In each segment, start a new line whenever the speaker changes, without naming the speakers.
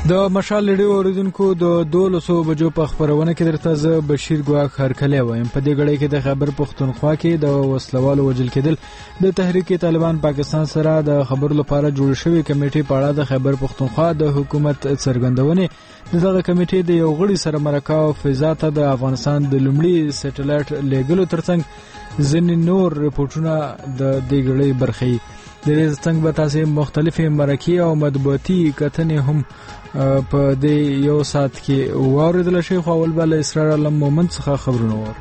د مشال لړۍ اوریدونکو د 12 بجو په خبرونه کې درته زه بشیر ګواک هرکلی وایم. په دې غړي کې د خیبر پختونخوا کې د وسلوالو وژل کېدل د تحریک طالبان پاکستان سره د خبرو لپاره جوړ شوی کمیټې په اړه د خیبر پختونخوا د حکومت څرګندونې دغه کمیټې د یو غړي سره مرکه او فضا ته د افغانستان د لومړي سټلایټ لیګلو ترڅنګ ځینې نور رپورټونه د دې غړي برخې د دې څنګه به تاسو مختلفې مرکې او مطبوعاتي کتنې هم په دې یو ساعت کې واوریدل شي. خو اول بل اسرار علم مومن څخه خبرونه ور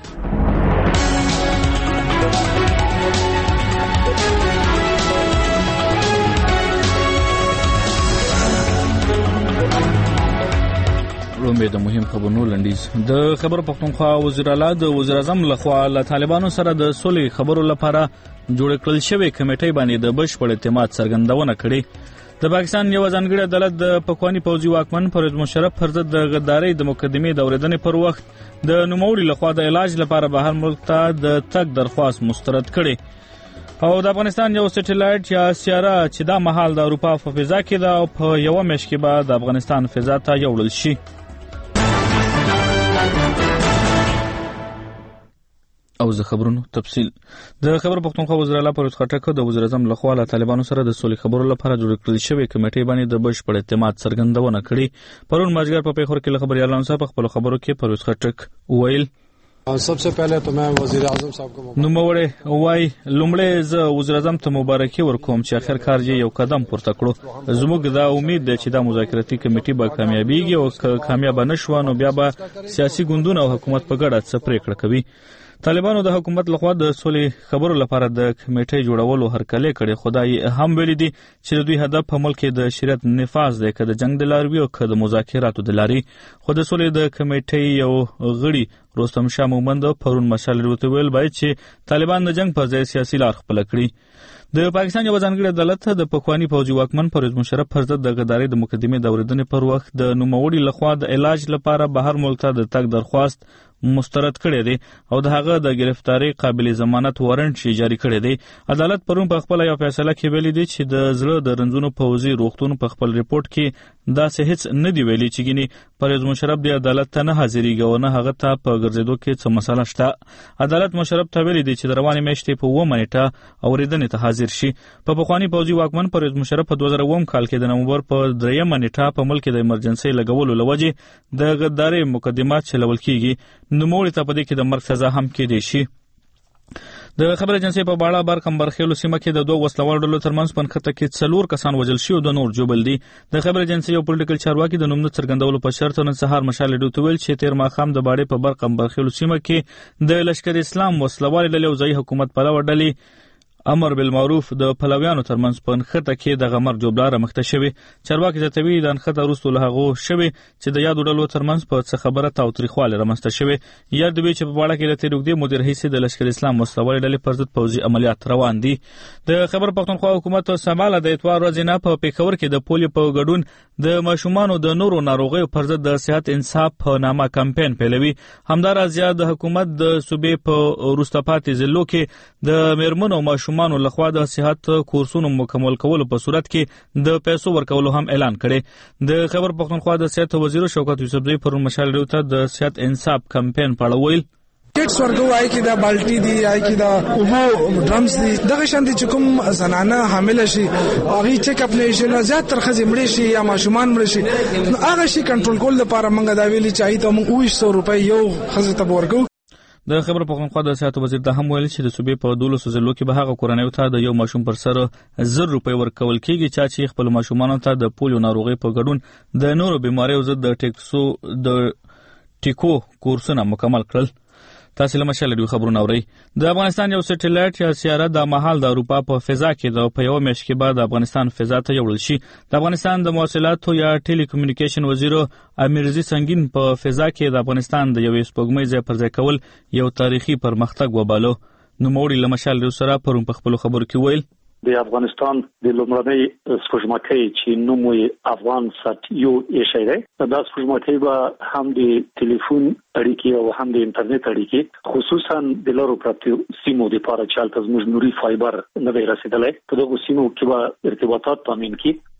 رومې د مهم خبرونو لنډیز. د خبر پختونخوا وزیر اعلی د وزیر اعظم لخوا له طالبانو سره د صلح خبرو لپاره جوړ کړل شوی کمیټې باندې د بشپړ اعتماد څرګندونه کړې. د پاکستان یو ځانګړي عدالت د پخوانی پوځي واکمن پرویز مشرف پر ضد د غدارۍ د مقدمې د اوریدنې پر وخت د نوموړي لخوا د علاج لپاره بهر ملک ته د تګ درخواست مسترد کړي او د افغانستان یو سټلایټ یا سیاره چې دا مهال د اروپا په فضا کې ده او په یو میاشت کې به د افغانستان فضا ته یوړل شي. او زه خبرونو تفصیل. د خبر پختونخوا وزیر اعلی پرویز خټک د وزیر اعظم لخوا له طالبانو سره د صلح خبرو لپاره جوړ کړل شوی کمیټې باندې د بشپړ اعتماد څرګندونه کړې. پرون مازیګر په پیښور کې خبريالانو سره په خپل خبرو کې پرویز خټک ویل
सबसे पहले तो मैं वजीर आजम साहब को
نوموړی وای لومړی زه وزیر اعظم ته مبارکي ورکوم چې اخر کار یې یو قدم پورته کړو. زموږ دا امید ده چې دا مذاکراتي کمیټه به کامیابیږي او کامیاب نشو نو بیا به سیاسي ګوندونه او حکومت په ګډه څه پریکړه کوي. طالبانو د حکومت لخوا د صلح خبرو لپاره د کمیټې جوړولو هرکلی کړي. خدای هم ویلي دي چې د دوی هدف په ملک د شریعت نفاذ دی، که د جنگ د لاروي او که د مذاکراتو د لاري. خو د صلح د کمیټې یو غړي رستم شاه مومند پرون مشال ورته ویل باید چې طالبان د جنگ په ځای سیاسي لار خپل کړي. د پاکستان یو ځانګړي عدالت د پخوانی پوځي واکمن پرویز مشرف پر ضد د غدارۍ د مقدمې د اوریدنې پر وخت د نوموړي لخوا د علاج لپاره بهر ملک ته د تګ درخواست مسترد کړی دی او د هغه د گرفتاری قابل ضمانت وارنټ شي جاری کړی دی. عدالت پرون په خپل یو فیصله کې ویلي دی چې د زړه د رنځونو پوځي روغتون په خپل ریپورت کې داسې هیڅ نه دی ویلي چې ګینه پرویز مشرف د عدالت ته نه حاضرېږي او نه هغه ته په ګرځېدو کې څه مسله شته. عدالت مشرف ته ویلي دی چې د روانې میاشتې په 2 منېټه اوریدنې ته حاضر شي. په پخوانی پوځي واکمن پرویز مشرف په 2009 کال کې د نومبر په 3 منېټه په ملک د ایمرجنسي لګولو لوجې د غدارۍ مقدمات چلول کیږي. نوموړي ته په دې کې د مرګ سزا هم کېدای شي. د خبر ایجنسی په باړه برکمبرخیلو سیمه کې د دوه وسلوال ډلو ترمنځ په نښته کې 4 کسان وژل شوي او د نور جوبل دي. د خبر ایجنسی یو پولیټیکل چارواکي د نوم نه څرګندولو په شرط نن سهار مشال ډیو ویل چې تیر ماښام د باړې په برکمبرخیلو سیمه کې د لشکر اسلام وسلوال ډلې او ځای حکومت پلوه ډلې امر بالمعروف د پلویانو ترمنځ په نښته کې د غمر جوبلار مخته شوی. چارواکي زتوی د نښته وروسته له هغه شوی چې د یادو ډلو ترمنځ په څه خبره تاوتریخواله رامنځته شوی. یاد دی چې په باړه کې د تیروګدي مدیر رئیس د لشکر اسلام وسلوال ډلې پر ضد پوځي عملیات روان دي. د خبر پختونخوا حکومت سماله د اتوار ورځې نه په پیښور کې د پولیو په ګډون د ماشومانو د نورو ناروغیو پر ضد د صحت انصاف په نامه کمپاین پیلوي. همدارس د حکومت د صوبې په وروسته پاتې ضلعو کې د میرمنو او ماشومانو لخوا د صحت کورسونو مکمل کولو په صورت کې د پیسو ورکولو هم اعلان کړي. د خبر پختونخوا د صحت وزیر شوکت یوسفزئی پر مشال ډیو د صحت انصاف کمپاین پاړوي.
کټس ورکو آی کی دا بالټي دی آی کی دا اوبو ډرمز دی دغه شان دي چې کوم زنانه حامل شي هغه چیک اپ نه شي نه زیات تر خزي مړي شي یا ماشومان مړي شي نو هغه شي کنټرول کول لپاره موږ دا ویلي چې ته موږ 200 روپۍ یو خزي ته ورکو.
د خبر پختونخوا د صحت وزیر د هم ویل چې د صوبې په 12 ضلعو کې به هغه کورنۍ ته د یو ماشوم پر سر 1000 روپۍ ورکول کیږي چې خپل ماشومانو ته د پولیو ناروغي په ګډون د نورو بیماریو ضد د ټیکو کورسونه مکمل کړل. تاسو له مشال ډیو خبرونه اورئ. د افغانستان یو سټلایټ یا سیاره د مهال د اروپا په فضا کې د په یو میاشت کې بعد افغانستان فضا ته یوړل شي. د افغانستان د مواصلاتو یا ټیلی کمیونیکیشن وزیر امیرزي سنگین په فضا کې د افغانستان د یو سپوږمۍ ځای پر ځای کول یو تاریخي پرمختګ وبالو. نوموړي له مشال ډیو سره پرون په خپل خبرو کې ویل
د افغانستان د لومړنۍ سپوږمکۍ چې نوم یې افغان سات یو ایشي دی. دا سپوږمکۍ به هم د ټلیفون اړیکې او هم د انټرنیټ اړیکې خصوصا د لارو پرتو سیمو لپاره چې تاسو موږ نوري فایبر نه دی رسیدلی په دغه سیمو کې به ارتباطات تامین کړي.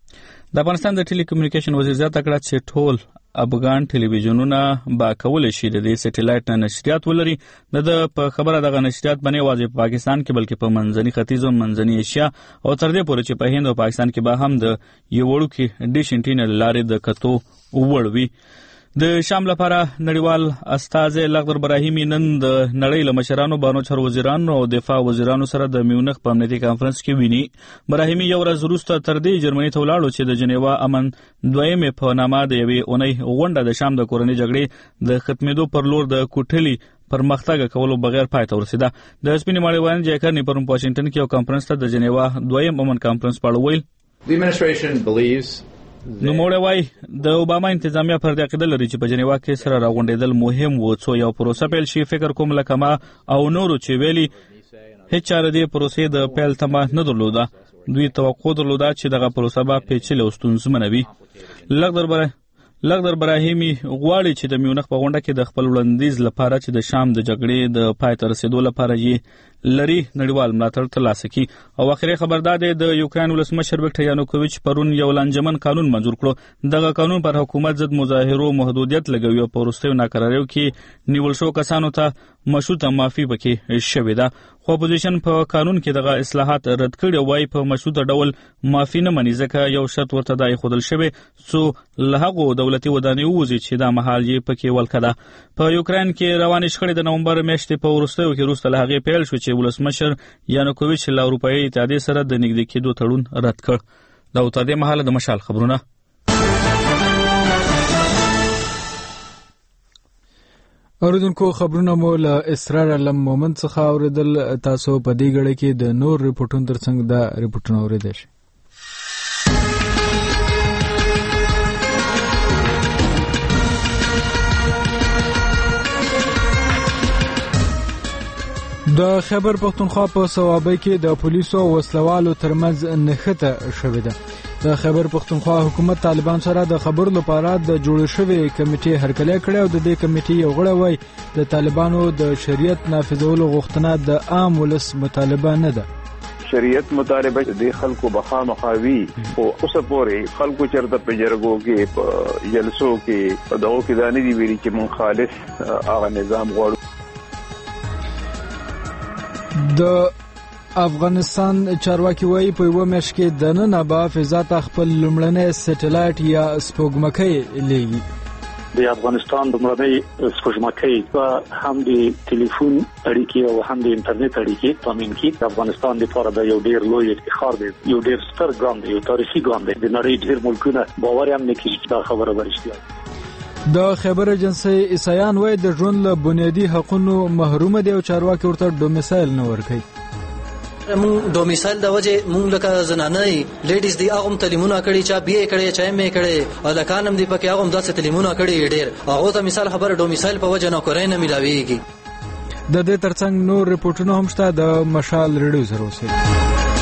د افغانستان د ټیلیکومونیکیشن وزیر زیاته کړه چې ټول افغان ټلویزیونونه با کولای شي د دې سټلایټ نه نشریات ولري. د په خبره دغه نشریات باندې واځي په پاکستان کې بلکې په منځني ختیځ او منځني ایشیا او تر دې پورې چې په هند او پاکستان کې به هم د یو وړوکی ډیش انټینر لارې د کتو وړوي. د شام لپاره نړیوال استازي لغدر ابراهیمي نن د نړۍ له مشرانو بانو چارو وزیرانو او دفاع وزیرانو سره د میونخ په امنیتي کانفرنس کې ویني. ابراهیمي یو ورځ وروسته تر دې جرمني ته ولاړو چې د جنیوا امن دویمه په نامه د یوې اونۍ غونډه د شام د کورنۍ جګړې د ختمېدو پر لور د کوټلي پرمختګ کولو بغیر پای ته ورسیده. د سپینې ماړی وایي جیکر نه پرون واشنگټن کې یو کانفرنس ته د جنیوا دویم امن کانفرنس په اړه ویل.
The administration believes
نو موږ وایي د اوباما انتظامیه پر دې عقیده لري چې په جنیوا کې سره راغونډېدل مهم و څو یو پروسه پیل شي. فکر کوم لکه ما او نورو چې ویلي هیڅ چاره دې پروسې د پیل تمه نه درلوده. دوی توقع درلوده چې دغه پروسه به پیچلې او ستونزمنه وي. لغدر ابراهیمي غواړي چې د میونخ په غونډه کې د خپل وړاندیز لپاره چې د شام د جګړې د پای ته رسیدو لپاره یې لري نړیوال ملاتړ ترلاسه کړي. او اخري خبردار دی د یوکرين ولسمشر ویکټور یانوکوویچ پرون یو لنجمن قانون منظور کړو. دغه قانون پر حکومت ضد مظاهرو محدودیت لګوي او په وروستیو ناکراریو کې نیول شو کسانو ته مشروطه معافي پکې شوې ده. خو اپوزیشن په قانون کې دغه اصلاحات رد کړي وای په مشروطه ډول معافي نه مني ځکه یو شرط ورته دای خودل شوی څو لهغه دولتي ودانې وځي چې دا مهال یې پکې ولکده. په یوکرين کې روانې شخړې د نومبر میاشتې په وروستیو کې وروسته له هغې پیل شو چې ولسمشر یانوکوویچ له اروپایي اتحادیې سره د نږدې کېدو تړون رد کړ. دا تر دې مهاله د مشال خبرونه.
اوریدونکو خبرونه مو له اسرار علم مومند څخه اوریدل. تاسو په دې غړي کې د نور ریپورتونو ترڅنګ دا ریپورتونه اوریدئ شئ. د خیبر پختونخوا په صوابۍ کې د پولیسو او وسلوالو ترمنځ نښته شوې ده. د خیبر پختونخوا حکومت طالبان سره د خبرو لپاره د جوړ شوی کمیټې هرکلی کړی او د دې کمیټې یو غړی وایي د طالبانو د شریعت نافذولو غوښتنه د عام ولس مطالبه نه ده.
شریعت مطالبه د خلکو بخا مخاوي او اوسه پورې خلکو چرته په جرګو کې په جلسو کې په دغو کې دانه دی ویلي چې مون خالص هغه نظام غواړو. د افغانستان چارواکي وایي په یوه میاشت کې دننه به فضا ته خپل لومړنی سټلایټ یا سپوږمکۍ لیږي.
د افغانستان د لومړنۍ سپوږمکۍ په هم د ټلیفون اړیکې او هم د انټرنیټ اړیکې تامین کړي. د افغانستان لپاره د یو ډیر لوی افتخار دی، یو ډیر ستر ګام دی، یو تاریخي ګام دی. د نړۍ ډیر ملکونه باور هم نه کوي چې دا خبره ورشتیا.
د خیبر ایجنسی عیسایان وایي د ژوند له بنیادي حقوقو محروم دي او چارواکي ورته ډومیسایل نه ورکوي.
مون ډومیسایل د وجه مونږ لکه زنانه لیډیز دی هغه تعلیمونه کړي چې بیا کړي چې مې کړي او لکانم دی پکې هغه داسې تعلیمونه کړي ډیر هغه ته مثال خبره ډومیسایل په وجه نه کورای نه ملاويږي.
د دې ترڅنګ نور ریپورتونه هم شته. د مشال ریډیو سره اوسئ.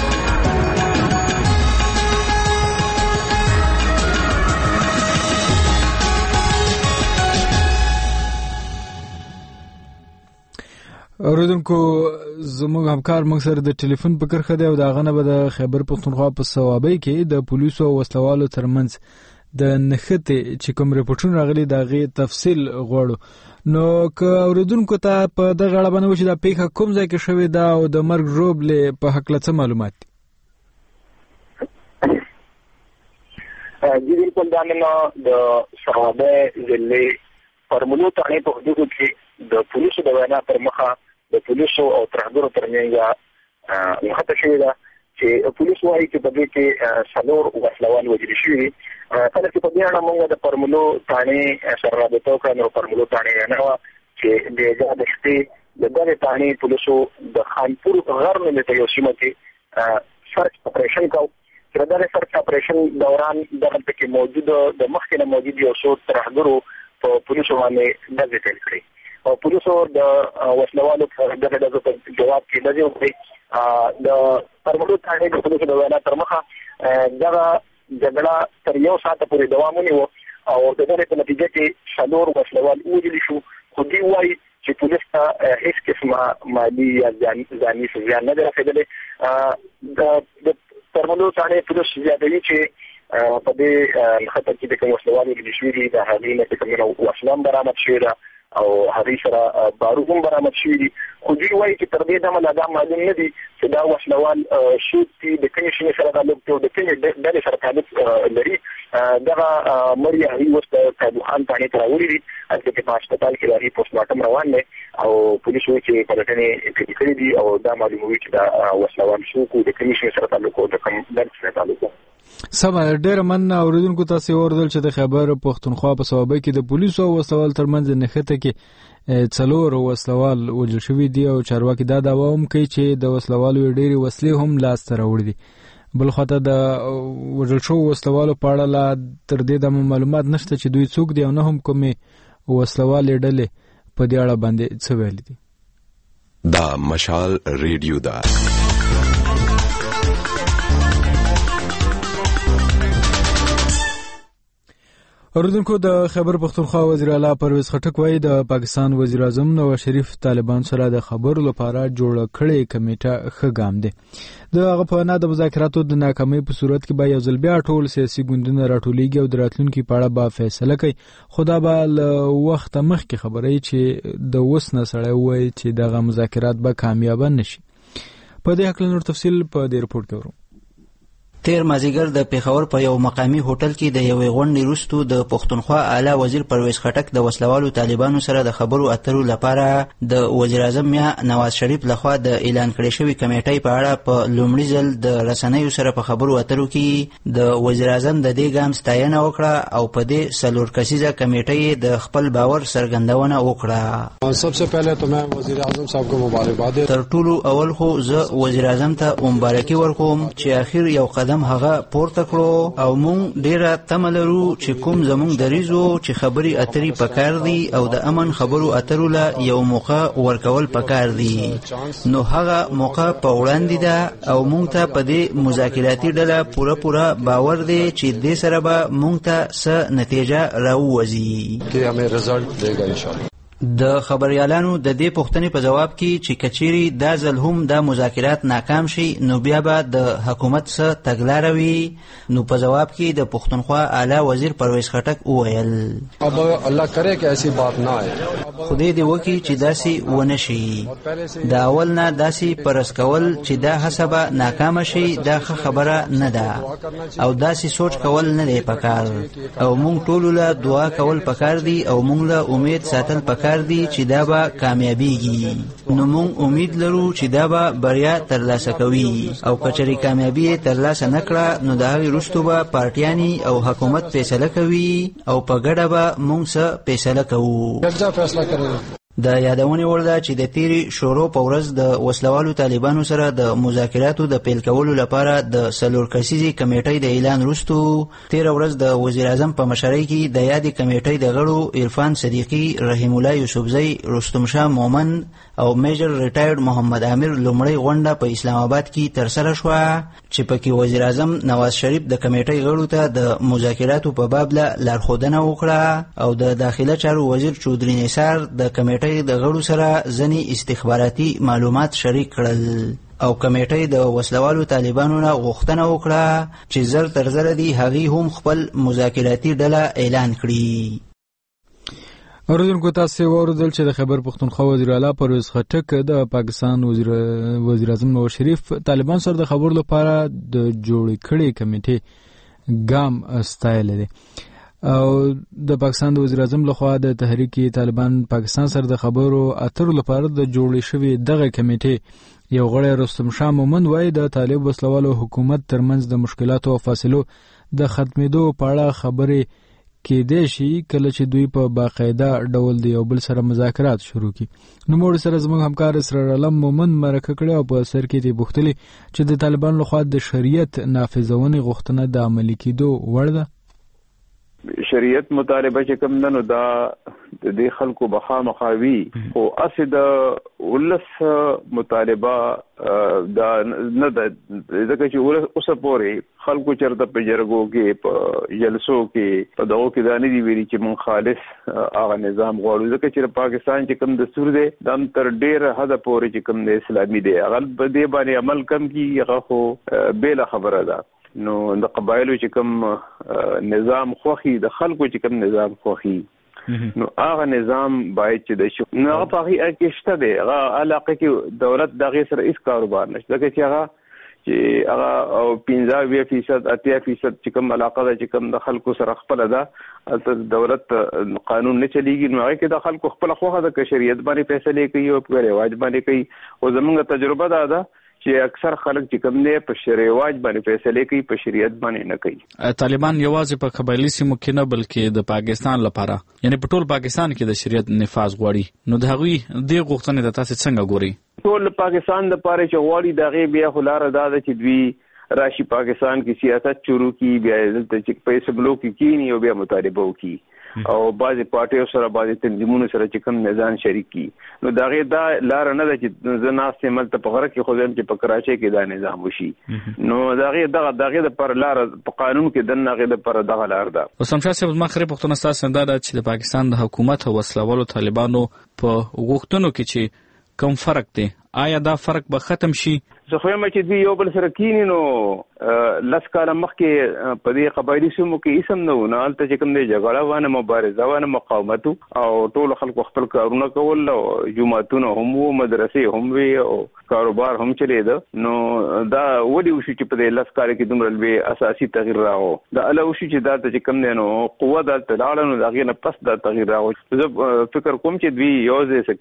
اوریدونکو زموږ همکار موږ سره د ټلیفون په کرښه دی او دا غنه به د خیبر پختونخوا په صوابۍ کې د پولیسو او وسلوالو ترمنځ د نښتې چې کوم ریپورتونه راغلي د هغې تفصیل غواړو. نو که اوریدونکو ته په دغه اړه باندې وشي دا پیښه کوم ځای کې شوې ده او د مرګ ژوبلې په هکله څه معلومات دي؟
جی بالکل دا نن د صوابۍ ضلعې فرمولو تاڼې په حدودو کې د پولیسو د وینا پر مخه د پولیسو او ترهګرو ترمنځ نښته شوې ده چې پولیس وایي چې په دې کې څلور وسلوال وژل شوي. کله چې په دې اړه موږ د فرمولو تاڼې سره رابطه وکړه نو فرمولو تاڼې نه وه چې د ایجاد شپې د دغې تاڼې پولیسو د خانپور غر نومېته یو سیمه کې سرچ اپریشن کوو چې د دغې سرچ اپریشن دوران دغلته کې موجود د مخکې نه موجود یو څو ترهګرو په پولیسو باندې ډزې پیل کړې او پولیسو د وسلوالو په دغه ډزو په جواب کې ډزې وکړې. د فرمولو تاڼې د پولیسو د وینا تر مخه دغه جګړه تر یو ساعته پورې دوام ونیو او د دغې په نتیجه کې څلور وسلوال ووژل شو. خو دوی وایي چې پولیس ته هیڅ قسمه مالي یا ځاني زیان نه دی رسېدلی. د فرمولو تاڼې پولیس زیاتوي چې په دې خطر کې د کوم وسلوالو د شوې د هغې نه کوم وسلام برآمد شوی ده او هغې سره بارود هم برآمد شوي دي. خو دوی وایي چې تر دې دمه لا دا معلوم نه دي چې دا وسلوال شوت دي د کومې سیمې سره تعلق دی او د کومې ډلې سره تعلق لري. دغه مړي هغې اوس د کابوخان تاڼې ته راوړي دي، هلته کې په هسپتال کې د هغې پوسټ مارټم روان دی او پولیسو چې پلټنې کړي دي او دا معلوموي چې دا وسلوال څوک و، د کومې سیمې سره تعلق و، د کوم ډلې سره تعلق و.
سمه ډېره مننه اورېدونکو تاسې واورېدل چې د خیبر پښتونخوا په صوابۍ کې د پولیسو او وسلوال ترمنځ نښته کې 4 وسلوال وژل شوي دي او چارواکي دا دعوا هم کوي چې د وسلوالو ډېرې وسلې هم لاسته راوړي دي. بل خواته د وژل شوو وسلوالو په اړه لا تر دې دمه معلومات نشته چې دوی څوک دي او نه هم کومې وسلوالې ډلې په دې اړه باندې څه ویلي دي.
دا مشال ریډیو ده.
اوریدونکو د خیبر پښتونخوا وزیر اعلی پرویز خټک وایي د پاکستان وزیر اعظم نواز شریف طالبان سره د خبرو لپاره جوړه کړې کمیټه ښه ګام دی. د هغه په وینا د مذاکراتو د ناکامۍ په صورت کې به یو ځل بیا ټول سیاسي ګوندونه راټولیږي او د راتلونکي په اړه به فیصله کوي. خو دا به له وخته مخکې خبره وي چې د اوس نه سړی ووایي چې دغه مذاکرات به کامیابه نشي. په دې هکله نور تفصیل په دې رپورټ کې ورو.
تیر مازیګر د پیښور په یو مقامی هوټل کې د یوې غونډې وروسته د پښتونخوا اعلی وزیر پرویز خټک د وسلوالو طالبانو سره د خبرو اترو لپاره د وزیر اعظم میا نواز شریف لخوا د اعلان کړې شوې کمیټې په اړه په لومړي ځل د رسنیو سره په خبرو اترو کې د وزیر اعظم د دې ګام ستاینه وکړه او په دې 4 کسیزه کمیټې د خپل باور څرګندونه وکړه.
सबसे पहले तो मैं वजीर आजम साहब को मुबारकबाद
تر ټولو اول خو زه وزیر اعظم ته مبارکي ورکوم چې اخر یو قدم هغه پورته کړو او مونږ ډیره تمه لرو چې کوم زمونږ دریزو چې خبري اتري پکار دي او د امن خبرو اترو له یو موقع ورکول پکار دي، نو هغه موقع په وړاندې ده او مونږ ته په دې مذاکراتي ډله پوره باور دی چې دې سره به مونږ ته څه نتیجه راووځي
कि हमें रिजल्ट देगा इंशाल्लाह.
د خبريالانو د دې پوښتنې په جواب کې چې کچيري دا ځل هم د مذاکرات ناکام شي نو بیا به د حکومت سره تګلاره وي، نو په جواب کې د پښتونخوا اعلی وزیر پرویز خټک وویل
अब अल्लाह करे कि ऐसी बात ना आए.
خدای دې وکړي چې داسې ونه شي. د اول نه داسې پرس کول چې دا حسابه ناکامه شي دا ښه خبره نه ده او داسې سوچ کول نه دی پکار او مونږ ټول له دعا کول پکار دي او مونږ له امید ساتل پکار دي چې دا به کامیابیږي. نو مونږ امید لرو چې دا به بریا ترلاسه کوي او کچري کامیابی ترلاسه نکړه نو د هغې وروسته به پارټیانې او حکومت فیصله کوي او په ګډه به مونږ څه فیصله کوو. د یادونې وړ ده چې د تیرې شورو په ورځ د وسلوالو طالبانو سره د مذاکراتو د پیل کولو لپاره د 4 کسیزې کمیټې د اعلان وروسته تیره ورځ د وزیر اعظم په مشرۍ کې د یادې کمیټې د غړو عرفان صدیقي، رحیم الله یوسفزی، رستم شاه مومن او میجر ریټایرډ محمد عامر لومړی غونډه په اسلام آباد کې ترسره شوه چې پکې وزیر اعظم نواز شریف د کمیټې غړو ته د مذاکراتو په باب لارښودنه وکړه او د داخله چارو وزیر چودري نثار د کمیټې د غړو سره ځنې استخباراتي معلومات شریک کړل او کمیټې د وسلوالو طالبانو نه غوښتنه وکړه چې زر تر زر دي هغې هم خپل مذاکراتي ډله اعلان کړي.
اوریدونکو تاسې واورېدل چې د خیبر پښتونخوا وزیر اعلی پرویز خټک د پاکستان وزیر اعظم نواز شریف طالبان سره د خبرو لپاره د جوړې کړې کمیټې ګام ستایلی دی او د پاکستان د وزیر اعظم لخوا د تحریک طالبان پاکستان سره د خبرو اترو لپاره د جوړې شوې دغه کمیټې یو غړی رستم شاه مومن وایي د طالب وسلوالو حکومت ترمنځ د مشکلاتو او فاصلو د ختمېدو په اړه خبرې کېدای شي کله چې دوی په باقاعده ډول د یو بل سره مذاکرات شروع کړي. نوموړي سره زموږ همکار اسرار علم مومن مرکه کړې او په سر کې دې پوښتلې چې د طالبانو لخوا د شریعت نافذونې غوښتنه د عملي کېدو وړ ده.
شریعت مطالبه چې کوم ده نو دا د خلکو بخا مخاوي او اسد ولس مطالبه دا نه ده ځکه چې اوس پورې خلکو چرته په جرګو کې په جلسو کې په دغو کې دا نه دي ویلي چې مونږ خالص هغه نظام غواړو ځکه چې پاکستان چې کوم دستور دی دا هم تر ډېره حده پورې چې کوم د اسلامي دی هغه په دې باندې عمل کم کي هغه خو بېله خبره ده نو د قبایلو چې کوم نظام خوخي د خلکو چې کوم نظام خوخي نو هغه نظام باید چې د شو نو هغه په کې شته دی هغه علاقه کې دولت دغه سره هیڅ کاروبار نشته چې هغه 15% 80% چې کوم علاقه ده چې کوم د خلکو سره خپل ده دولت قانون نه چلیږي نو هغه کې د خلکو خپل خوخه د شریعت باندې فیصله کوي او په رواج باندې کوي او زموږ تجربه ده چې اکثر خلک چې کوم نه په رواج باندې فیصله کوي په شریعت باندې نه کوي.
طالبان یوازې په قبایلی سیمو کې نه بلکې د پاکستان لپاره یعنی په ټول پاکستان کې د شریعت نفاذ غواړي نو د هغوی د غوښتنې د تاسو څنګه ګوري؟
ټول پاکستان د پاره چې غواړي دغه بیا خلاره ده چې دوی راشي پاکستان کې سیاست شروع کی بیا د پیسې بلوک کینی او بیا مطالبه وکي او بعضی پارټیو سره بعضی تنظیمونو سره چې کوم نظام شریک کی نو دغه دا لار نه ده چې زناست عمل ته په غره کې خو ځم چې په کراچۍ کې دا نظام وشي نو دغه د پر لار په قانون کې دغه د پر دغه لار ده.
وسم شاسه مخرب پښتون استاد دا چې د پاکستان د حکومت او وسلوالو طالبانو په غوښتنو کې چې کوم فرق دی آیا دا فرق به ختم شي؟
زه خو یم چې دوی یو بل سره کینی نو لس کاله مخکې په دې قبایلي سیمو کې اسم نه و نه هلته چې کوم دی جګړه وانه مبارزه وانه مقاومت او ټول خلکو خپل کارونه کول او جوماتونه هم وو مدرسې هم وي او کاروبار هم چلېده نو دا ولې وشو چې په دې لس کاله کې دومره لوی اساسي تغییر راغو دا الله وشو چې دا چې کوم دی نو قوه دلته لاړه نو د هغې نه پس دا تغییر راغو زه فکر کوم چې دوی یو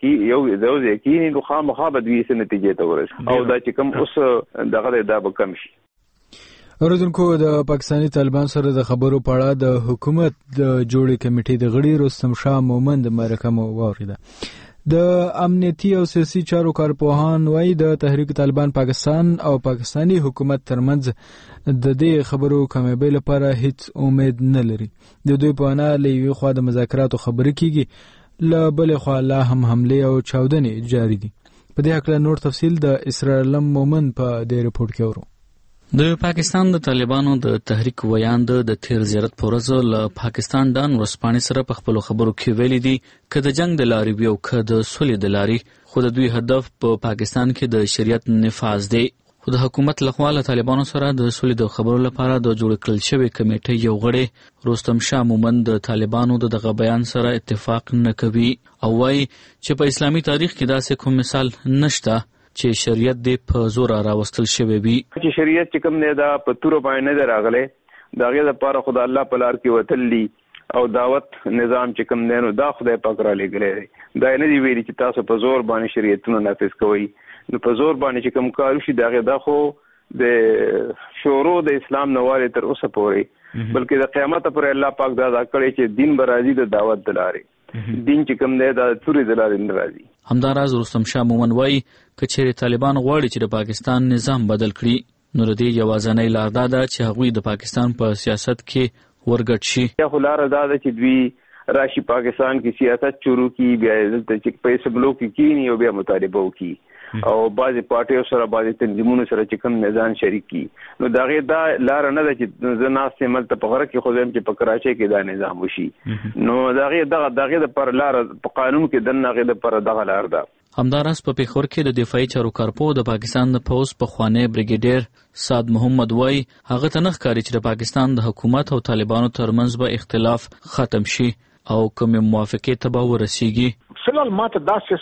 ځای کینی نو خامخا به دوی څه نتیجې ته ورسي او دا چې کوم اوس دغه دا به کم شي.
اوریدونکو د پاکستانی طالبان سره د خبرو په اړه د حکومت د جوړې کمیټې د غړي رستم شاه مومند مرکه مو واوریده. د امنیتي او سیاسي چارو کارپوهان وایي د تحریک طالبان پاکستان او پاکستانی حکومت ترمنځ د دې خبرو کمیابۍ لپاره هیڅ امید نه لري. د دوی په اړه له یوې خوا د مذاکراتو خبرې کیږي له بلې خوا لا هم حملې او چاودنې جاري دي. په دې اړه نور تفصیل د اسرائیل مومن په دې رپورت کې ورو.
د پاکستان د طالبانو د تحریک ویاند د تیر زیارت پورز له پاکستان ډان ورسپانې سره په خپل خبرو کې ویلي دي که د جنگ د لارې وي او که د سولې د لارې خو د دوی هدف په پاکستان کې د شریعت نفاذ دی. خو د حکومت لخوا له طالبانو سره د سولې د خبرو لپاره د جوړ کړل شوی کمیټې یو غړی رستم شاه مومند د طالبانو دغه بیان سره اتفاق نه کوي او وایي چې په اسلامي تاریخ کې داسې کوم مثال نشته چې شریعت دې په زور راوستل شوی وي.
چې شریعت چې کوم نه دا په تور باندې نه راغله دا غي د پاره خدای الله په لار کې وتلی او دعوت نظام چې کوم نه نو دا خدای پاک را لګلې دا نه دی ویلي چې تاسو په زور باندې شریعتونه نافذ کوئ نو په زور باندې چې کوم کار وشي دا خو د شروع د اسلام نواله تر اوسه پورې بلکې د قیامت پر الله پاک دا کړی چې دین برازي د دعوت دلاره دین چې کوم دی دا توري دلاره نه راځي.
همداراز رستم شاه مومن وایي که چیرې طالبان غواړي چې د پاکستان نظام بدل کړي نو د دې یوازینۍ لار دا ده چې هغوی د پاکستان په سیاست کې ورګډ شي.
یا خو لاره دا ده چې دوی راشي پاکستان کې سیاست شروع کی بیا د پیسې بلوک کینی او بیا مطالبه وکي او بعضی پارټیو سره بعضی تنظیمونو سره چې کوم نظام شریک کی نو دغه دا لار نه ده چې زناست عمل ته په غره کې خو ځم چې په کراچۍ کې دا نظام وشي نو دغه د پر لار په قانون کې دغه د پر دغه لار ده.
همداراز په پیښور کې د دفاعي چارو کارپو د پاکستان د پوز په خوانی بریګیډیر سعد محمد وای هغه ته نه ښکاري چې د پاکستان د حکومت او طالبانو ترمنځ به اختلاف ختم شي او کوم موافقه ته به ورسیږي.
فلال ماته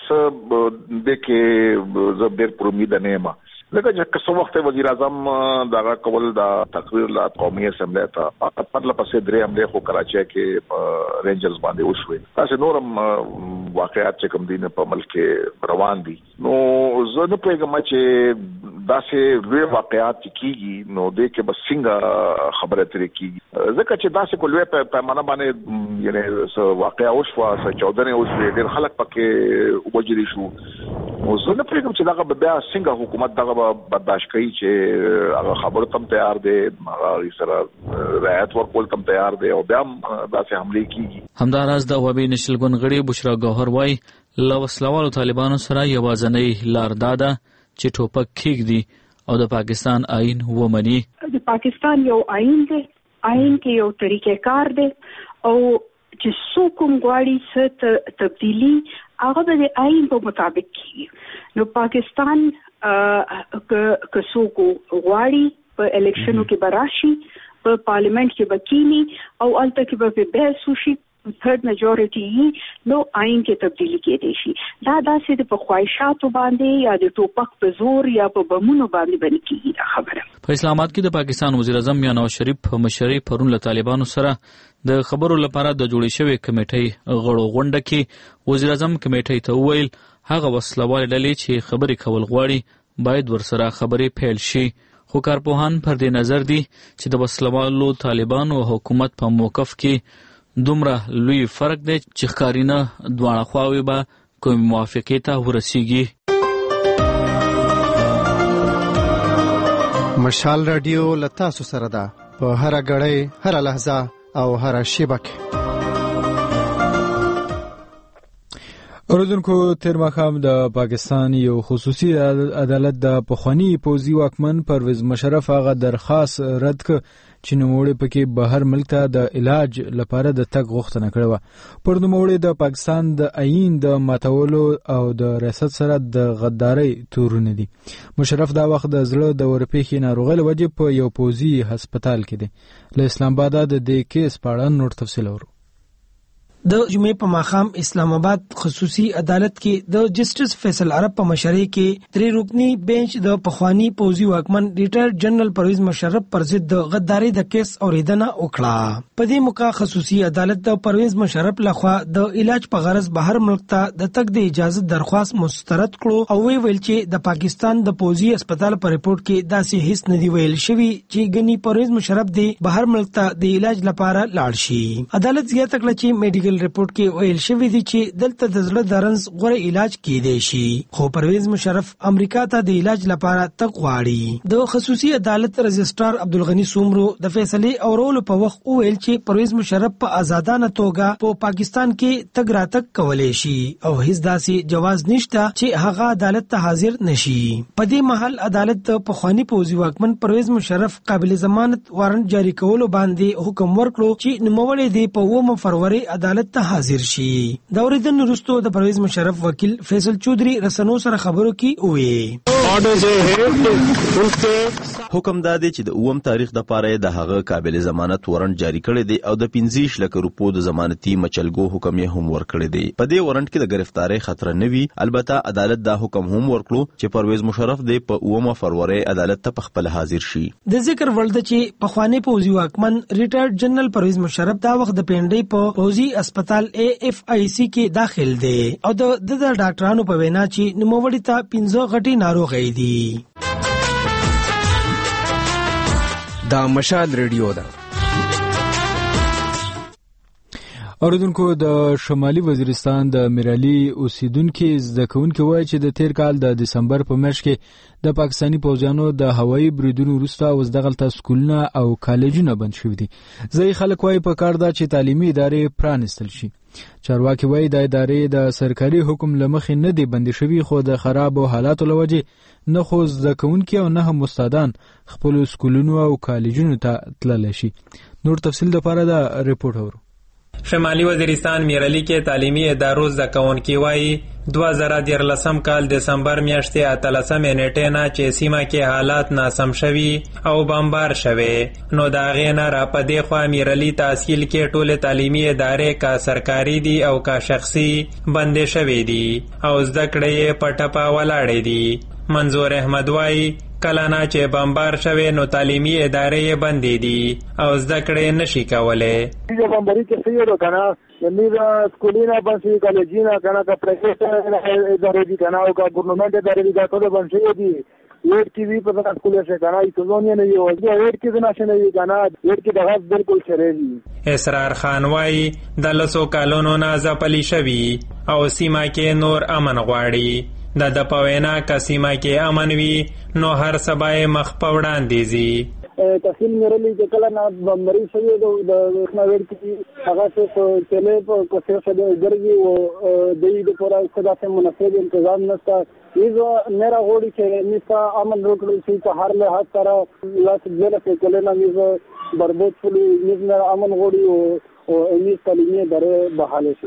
داسې د کې زه ډېر پر امید نه یم لکه چې څو وخت وزیر اعظم دا کول دا تقریر لا قومي اسمبلی ته پرله پسې درې حملې خو کراچۍ کې رینجرز باندې وشوي تاسو نورم واقعات چې کوم دي په ملک کې روان دي نو زه نه پوهیږم چې داسې لوی واقعات کیږي نو د کې بس څنګه خبره ترې کیږي ځکه چې داسې کو لوی پیمانه باندې یعنی واقعا وشوه چودنې وشوي ډېر خلک پکې وجري شو نو زه نه پوهیږم چې دغه بیا څنګه حکومت دغه برداشت کوي چې هغه خبرو تم تیار دی هغه سره رعایت ورکول تم تیار دی او بیا داسې حملې کیږي.
همداراز د وابي نشل ګوند غړي بشرا ګوهر وای له وسلوالو طالبانو سره یوازینۍ لار دا ده چې ټوپک کېږدي او د پاکستان آئین ومني.
د پاکستان یو آئین دی آئین کې یو طریقې کار دی او چې څوک کوم غواړي څه تبدیلی هغه به د آئین په مطابق کیږي. نو پاکستان که څوک غواړي په الیکشنو کې براشي په پارلیمنت کې بکینی او الته کې به بحث وشي third majority نو آئین کې تبدیلی کېدای شي. دا داسې په خواهشاتو باندې یا د ټوپک په زور یا په بمونو باندې باندې کېږي دا خبره.
په اسلام آباد کې د پاکستان وزیر اعظم میاں نواز شریف مشري پرون له طالبانو سره د خبرو لپاره د جوړې شوې کمیټې غړو غونډه کې وزیر اعظم کمیټې ته وویل هغه وسلوال ډلې چې خبرې کول غواړي باید ورسره خبرې پیل شي. خو کارپوهان پر دې نظر دي چې د وسلوالو طالبانو او حکومت په موقف کې دومره لوی فرق دی چې ښکارینه دواړه خواوې به کومې موافقې ته ورسیږي.
مشال رادیو له تاسو سره ده په هره ګړۍ هره لحظه او هره شیبه کې.
اوریدونکو تیر ماښام د پاکستان یو خصوصي عدالت د پخوانی پوځي واکمن پرویز مشرف هغه درخواست رد کړ چې نوموړی پکې بهر ملک ته د علاج لپاره د تګ غوښتنه کړې وه. پر نوموړی د پاکستان د آئین د ماتولو او د ریاست سره د غدارۍ تورونه دي. مشرف دا وخت د زړه د ورپېښې ناروغۍ له وجې په یو پوځي هسپتال کې دی. له اسلام آباده د دې کیس په اړه نور تفصیل اورو.
د جمعې په ماښام اسلام آباد خصوصي عدالت کې د جسټس فیصل عرب په مشرۍ کې 3 رکنی بینچ د پخوانی پوځي واکمن ریټایر جنرال پرویز مشرف پر ضد د غدارۍ د کیس اوریدنه وکړه. په دې موقع خصوصي عدالت د پرویز مشرف لخوا د علاج په غرض بهر ملک ته د تګ د اجازه درخواست مسترد کړو او ویل چې د پاکستان د پوځي هسپتال په ریپورت کې داسې هیڅ نه دی ویل شوی چې ګنی پرویز مشرف دی بهر ملک ته د علاج لپاره لاړ شي. عدالت زیاته کړه چې میډیکل ریپورت کې ویل شوی دی چې دلته د زړه د رنځ غوړه علاج کېدای شي خو پرویز مشرف امریکا ته د علاج لپاره تګ غواړي. د خصوصي عدالت رجسټرار عبدالغنی سومرو د فیصلې اورولو په وخت ویل چې پرویز مشرف په آزادانه توګه په پاکستان کې تګ راتګ کولی شي او هیڅ داسې جواز نشته چې هغه عدالت ته حاضر نشي. په دې مهال عدالت د پخوانی پوځي واکمن پرویز مشرف قابل ضمانت وارنټ جاری کولو باندې حکم ورکړو چې نوموړی دی په 9 فروری عدالت ته حاضر شي. دا اوریدن وروسته د پرویز مشرف وکیل فیصل چودھری رسنو سره خبرو کې وې
حکم دادی چې د 9 تاریخ د پاره د هغه قابل ضمانت وارنټ جاری کړی دی او د 15 لک روپو د ضمانتي مچلګو حکم یې هم ورکړی دی. په دې وارنټ کې د گرفتاری خطر نه وی. البته عدالت دا حکم هم ورکړو چې پرویز مشرف دی په 9 فروری عدالت ته خپل حاضر شي. د
ذکر ولد چې پخوانی پوځي واکمن ریټایر جنرال پرویز مشرف دا وخت د پینډۍ په پوځي هسپتال AFIC کې داخل دی او د ډاکټرانو په وینا چې نوموړی ته 15 غټي ناروغي دي.
دا مشال ریډیو ده.
اوریدونکو د شمالي وزیرستان د میرالي اوسیدونکو زده کوونکو وایي چې د تیر کال د دسمبر په میاشت کې د پاکستاني پوځیانو د هوایي بریدونو وروسته اوس دغلته سکولونه او کالجونه بند شوي دي. ځایي خلک وایي په کار ده چې تعلیمي ادارې پرانستل شي. چارواکي وایي د ادارې د سرکاري حکم له مخې نه دی بندي شوي خو د خرابو حالاتو له وجې نه خو زده کوونکي او نه هم استادان خپلو سکولونو او کالجونو ته تللی شي. نور تفصیل لپاره دا رپورټ اورو.
شمالی وزیرستان میرلی کې تعلیمی ادارو زده کوونکي وایي 2013 کال دسمبر میاشتې 13 نیټې نه چې سیمه کې حالات ناسم شوي او بمبار شوي نو د هغې نه را په دې خوا میرلی تحصیل کې ټولې تعلیمي ادارې کا سرکاري دي او کا شخصي بندې شوي دي او زده کړې یې په ټپه ولاړې دي. منظور احمد وایي کله نه چې بمبار شوی نو تعلیمي ادارې بندې دي او زده کړې نشي کولی.
بمباری کې څه یو کنه زمير سکولونه بنسي کالجونه کنه کا پرایویټ ادارې دي کنه او کا ګورنمنت ادارې دي دا ټول بنسي دي. ویټ کې وی په ځان سکول شي کنه ایتزونی نه یو ویټ کې نه شنه یو کنه ویټ کې دغه بالکل شریږي.
اسرار خان وایي د لسو کالونو نه ځپلي شوي او سیمه کې نور امن غواړي. د پوینا کسیمه کې امن وي نو هر سبای مخ په وړاندې ځي.
تحصیل میرلی چې کله نه بمباری شوی د خناویر کې هغه څه چلے په کوڅه سره ګرځي او د دې لپاره څه مناسب تنظیم نشته. ایزو میرا غوړي چې نسا امن وکړي چې په هر له حد سره لاس ځله په کله نه میزه بربود فلی میزه امن غوړي او امید تعلیمي درې بحاله شي.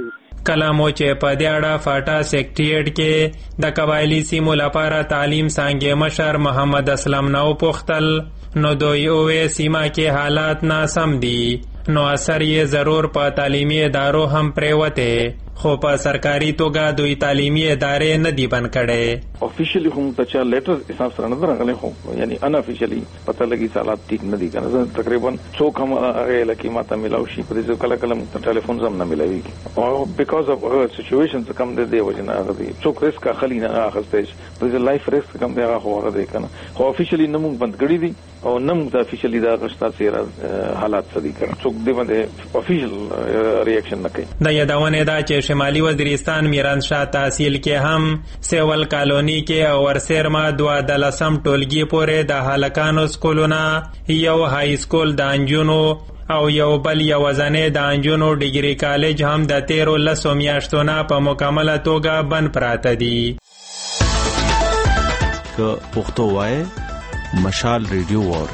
کله مو چې په دې اړه فاټا سیکریټریټ کې د قبایلی سیمو لپاره تعلیم څانګې مشر محمد اسلم نو پوښتل نو دوی وې سیمه کې حالات ناسم دي نو اثر یې ضرور په تعلیمي ادارو هم پریوته خو په سرکاري توګه دوی تعلیمي ادارې نه دی بند کړي
افیشلی هم ته لیټر حساب سره نه راغلي خو یعنی ان افیشلی پته لګي حالات ټیک نه دي کنه تقریبا څوک هم هغه لکه ماته ملاوي شي په دې کله کله ټلیفون زم نه ملاوي او بیکاز اف سچويشنز کم د دې وجنه هغه څوک ریسک اخلي نه اخستې د لایف ریسک کم دی هغه هغه دی کنه خو افیشلی نه مونږ بند کړی دي او نه مونږ افیشلی دا غشتا سره حالات صدی کړ څوک دې باندې افیشل ریاکشن نه کوي
د یادونه دا چې شمالي وزیرستان میرانشاه تحصیل کې هم سیول کالونی کې او ورسرما 12 ټولګي پورې د هلکانو سکولونه یو های سکول د انجونو او یو بل یو ځنې د انجونو ډیګري کالج هم د 13 میاشتونه په مکمله توګه بند پراته دي.
که پښتو وای مشال ریډیو وار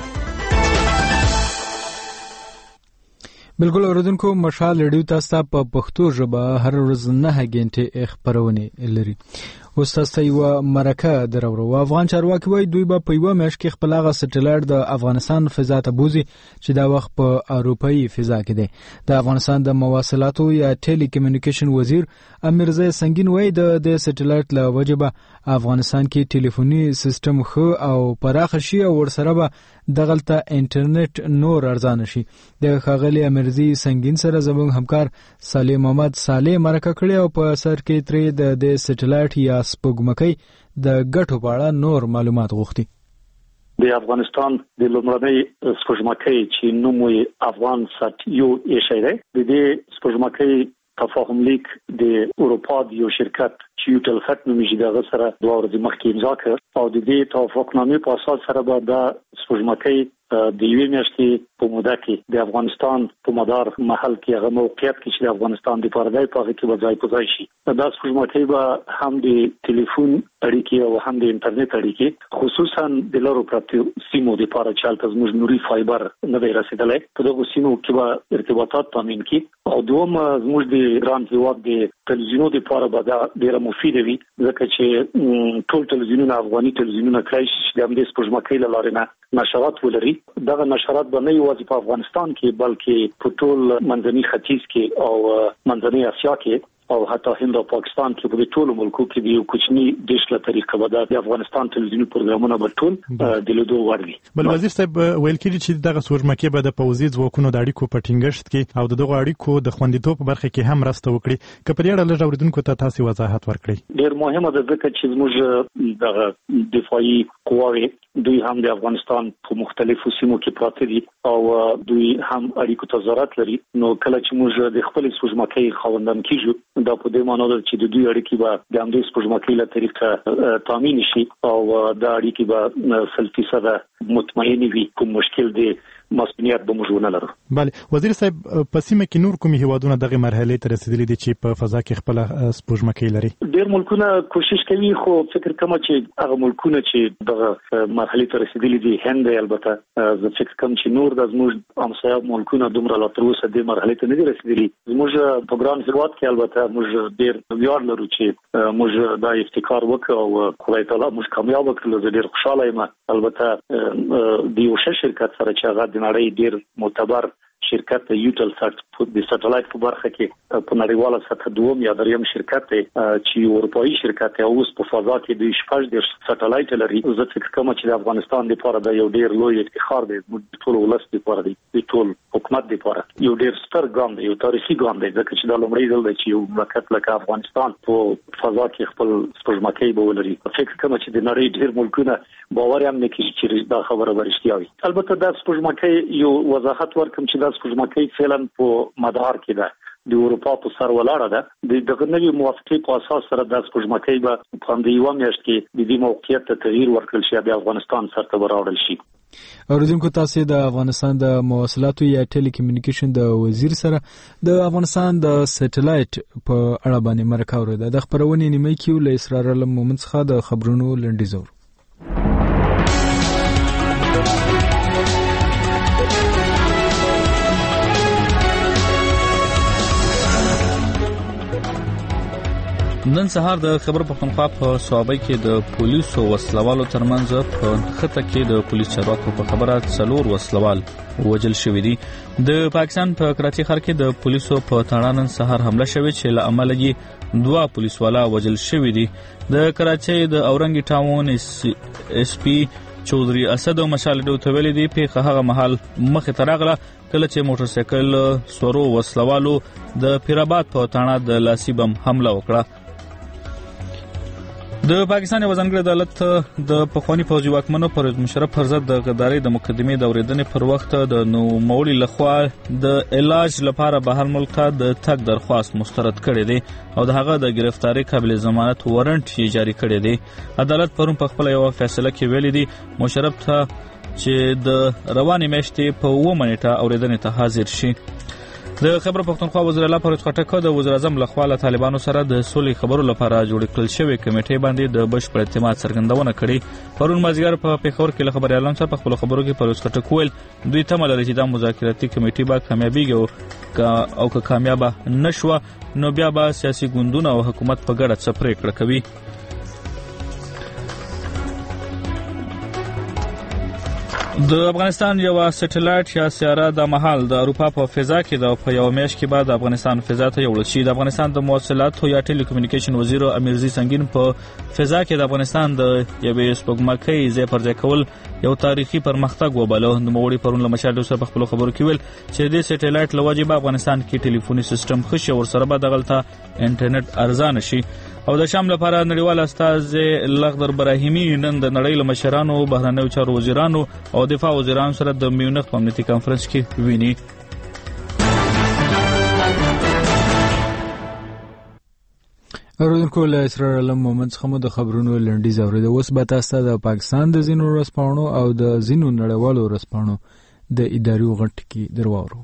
بالکل اوریدونکو مشال ریډیو تاسو په پښتو ژبه هر ورځ 9 غنټه خبرونه لري. اوس تاسو یو مرکه درورو افغان چارواکي وای دوی به په یو مېش کې خپل غا سټلایټ د افغانستان فضا ته بوزي چې دا وخت په اروپאי فضا کې دی. د افغانستان د مواصلاتو یا ټيلي کمیونیکیشن وزیر امیرزای سنگین وای د سټلایټ له وجبه افغانستان کې ټلیفوني سیستم خو او پراخ شي او ورسره به دغلطه انټرنیټ نور ارزان شي. د خاغلی امیرزي سنگین سره زموږ همکار صالح محمد صالح مرکه کړی او په سر کې ترې د سټلایټ یا سپوږمکۍ د ګټو په اړه نور معلومات غوښتي.
د افغانستان د لومړنۍ سپوږمکۍ چې نوم یې افغان سات یو ایشیره د دې سپوږمکۍ تفاهم لیک د اروپا د یو شرکت چې یو تلفت نومېږي دغه سره 2 ورځې مخکې امضا کړ او د دې توافقنامې په اساس سره به د سپوږمکۍ د یوې میاشتې په موده کې د افغانستان په مدار محل کې هغه موقعیت کې چې د افغانستان د پردای په هغه کې به ځای په ځای شي. دا سپوږمکۍ به هم د ټلیفون اړیکې او هم د انټرنیټ اړیکې خصوصا د لارو پرتو سیمو لپاره چې هلته زموږ نوري فایبر نه دی رسیدلی په دغو سیمو کې به ارتباطات تامین کړي او دوم زموږ د ګران هیواد د تلویزیونو لپاره به دا ډېره مفیده وي ځکه چې ټول تلویزیونونه افغاني تلویزیونونه کړی شي چې د همدې سپوږمکۍ له لارې نه نشرات ولري. دغه نشرات به نه یوازې په افغانستان کې بلکې په ټول منځني ختیځ کې او منځني اسیا کې او حتی هند او پاکستان کې په ټولو ملکو کې د یو کوچني دیش له طریقه به د افغانستان تلویزیوني پروګرامونه به ټول د لیدو وړ وي.
بل وزیر صاحب ویل کړي چې دغه سپوږمکۍ به د پوځي ځواکونو د اړیکو په ټینګښت کې او دغه اړیکو د خوندیتوب په برخه کې هم مرسته وکړي. که په دې اړه لږ اوریدونکو ته تاسو وضاحت ورکړئ.
ډېر مهمه ده ځکه چې زموږ د دفاعي قواوې دوی هم د افغانستان په مختلفو سیمو کې پراته دي او دوی هم اړیکو ته ضرورت لري. نو کله چې موږ د خپل سپوږمکۍ خاوندان کیږو دا په دې معنی ده چې د دوی اړیکې به د همدې سپوږمکۍ له طریقه تامین شي او دا اړیکې به 100% مطمئن وي کوم مشکل دی مسؤلیت به موږ نه لرو.
بله وزیر صاحب په سیمه کې نور کومي هیوادونه دغه مرحله ته رسیدلي دي چې په فضا کې خپل سپوږمکۍ لري؟
ډېر ملکونه کوشش کوي خو فکر کوم چې هغه ملکونه چې دغه مرحله ته رسیدلي دي هند البته زه فکر کوم چې نور د زموږ همسایه ملکونه دومره لا تر اوسه د مرحله ته نه دي رسیدلي. زموږ په ګران هیواد کې البته موږ ډېر ویاړ لرو چې موږ دا ابتکار وکړو او خدای تعالی موږ کامیاب کړل. زه ډېر خوشاله یم. البته د یو شرکت سره چې هغه د نړۍ ډېر معتبر شرکت یوټل سات د سټلایټ په برخه کې په نړیواله سطح دوم یا دریم شرکت دی چې اروپאי شرکت دی او اوس په فضا کې د شپږ د سټلایټ لري. زه فکر کوم چې د افغانستان لپاره د یو ډېر لوی افتخار دی د ټول ولس لپاره دی د ټول حکومت لپاره یو ډېر ستر ګام دی یو تاریخي ګام دی ځکه چې دا لومړی ځل دی چې یو مملکت لکه افغانستان په فضا کې خپل سپوږمکۍ به ولري. فکر کوم چې د نړۍ ډېر ملکونه باور هم نه کوي چې دا خبره به رښتیا وي. البته د سپوږمکۍ یو وضاحت ورکوم چې دا سپوږمکۍ فعلا په مدار کې ده د اروپا په سر ولاړه ده. د دغه نوې موافقې په اساس سره د سپوږمکۍ به په همدې یوه میاشت کې د دې موقعیت ته تغییر ورکړل شي د افغانستان سر ته راوړل شي.
اوریدونکو تاسو د افغانستان د مواصلاتو یا ټيلي کمیونیکیشن د وزیر سره د افغانستان د سټلایټ په اړه باندې مرکه اوریده. د خبرونې نیمه کې له اسرار علم مومن څخه د خبرونو لنډیزور.
نن سهار د خبر پښتونخوا په صوابۍ کې د پولیسو وسلوالو ترمنځ په خطه کې د پولیس چارواکو په خبره 4 وسلوال وجل شوې دي. د پاکستان په کراچي ښار کې د پولیسو په تړاو نن سهار حمله شوې چې له امله یې 2 پولیسوالا وجل شوې دي. د کراچي د اورنګي ټاون اس پی چودري اسد او مشال ډو ته ویلي دي په هغه محل مخه تراغله کله چې موټر سایکل سورو وسلوالو د پیراباد په تاڼه د لاسي بم حمله وکړه. د پاکستان وزنګړي عدالت د پخوانی فوجي واکمنو پرویز مشرف پر ضد د غداري د مقدمې د اوریدنې پر وخت د نو مولي لخوا د علاج لپاره بهر ملک ته د تګ درخواست مسترد کړي دي او د هغه د گرفتاری قابل ضمانت وارنټ یې جاری کړی دی. عدالت پرون په خپل یو فیصله کې ویلي دي مشرف ته چې د رواني میاشتې په 9 منېټه اوریدنې ته حاضر شي. د خبر پښتونخوا وزیر اعلی فاروق خټک د وزیر اعظم لخوا له طالبانو سره د سولې خبرو لپاره جوړ کړل شوی کمیټې باندې د بشپړ اعتماد څرګندونه کړې. پرون مازیګر په پیښور کې له خبريالانو سره په خپل خبرو کې فاروق خټک ویل دوی تمه لري چې د مذاکراتي کمیټې به کامیابیږي او که کامیاب نشوه نو بیا به سیاسي ګوندونه او حکومت په ګډه څه پریکړه کوي. د افغانستان یو سټلایټ یا سیاره د مهال د اروپا په فضا کې د په یو میاشت کې بعد افغانستان فضا ته یوړل شي. د افغانستان د مواصلات یا ټیلیکومونیکیشن وزیر امیرزي سنگین په فضا کې د افغانستان د یوې سپوږمکۍ ځای پر ځای کول یو تاریخي پرمختګ وباله. د موړي پرون له مشاهده سره په خپل خبرو کې ویل چې د سټلایټ لوجه په افغانستان کې ټلیفوني سیستم خښ او سره به دغلطه انټرنیټ ارزان شي. او د شام لپاره نړیوال استاذ لغدر ابراهیمي نن د نړۍ له مشرانو بهرنیو چارو وزیرانو او دفاع وزیرانو سره د میونخ په امنیتي کانفرنس کې ویني.
اوریدونکو له اسرار علم محمد څخه د خبرونو لنډیز اوریدو. اوس به تاسو د پاکستان د زینو رسپانو او د زینو نړیوالو رسپانو د اداري غټ کې درواورو.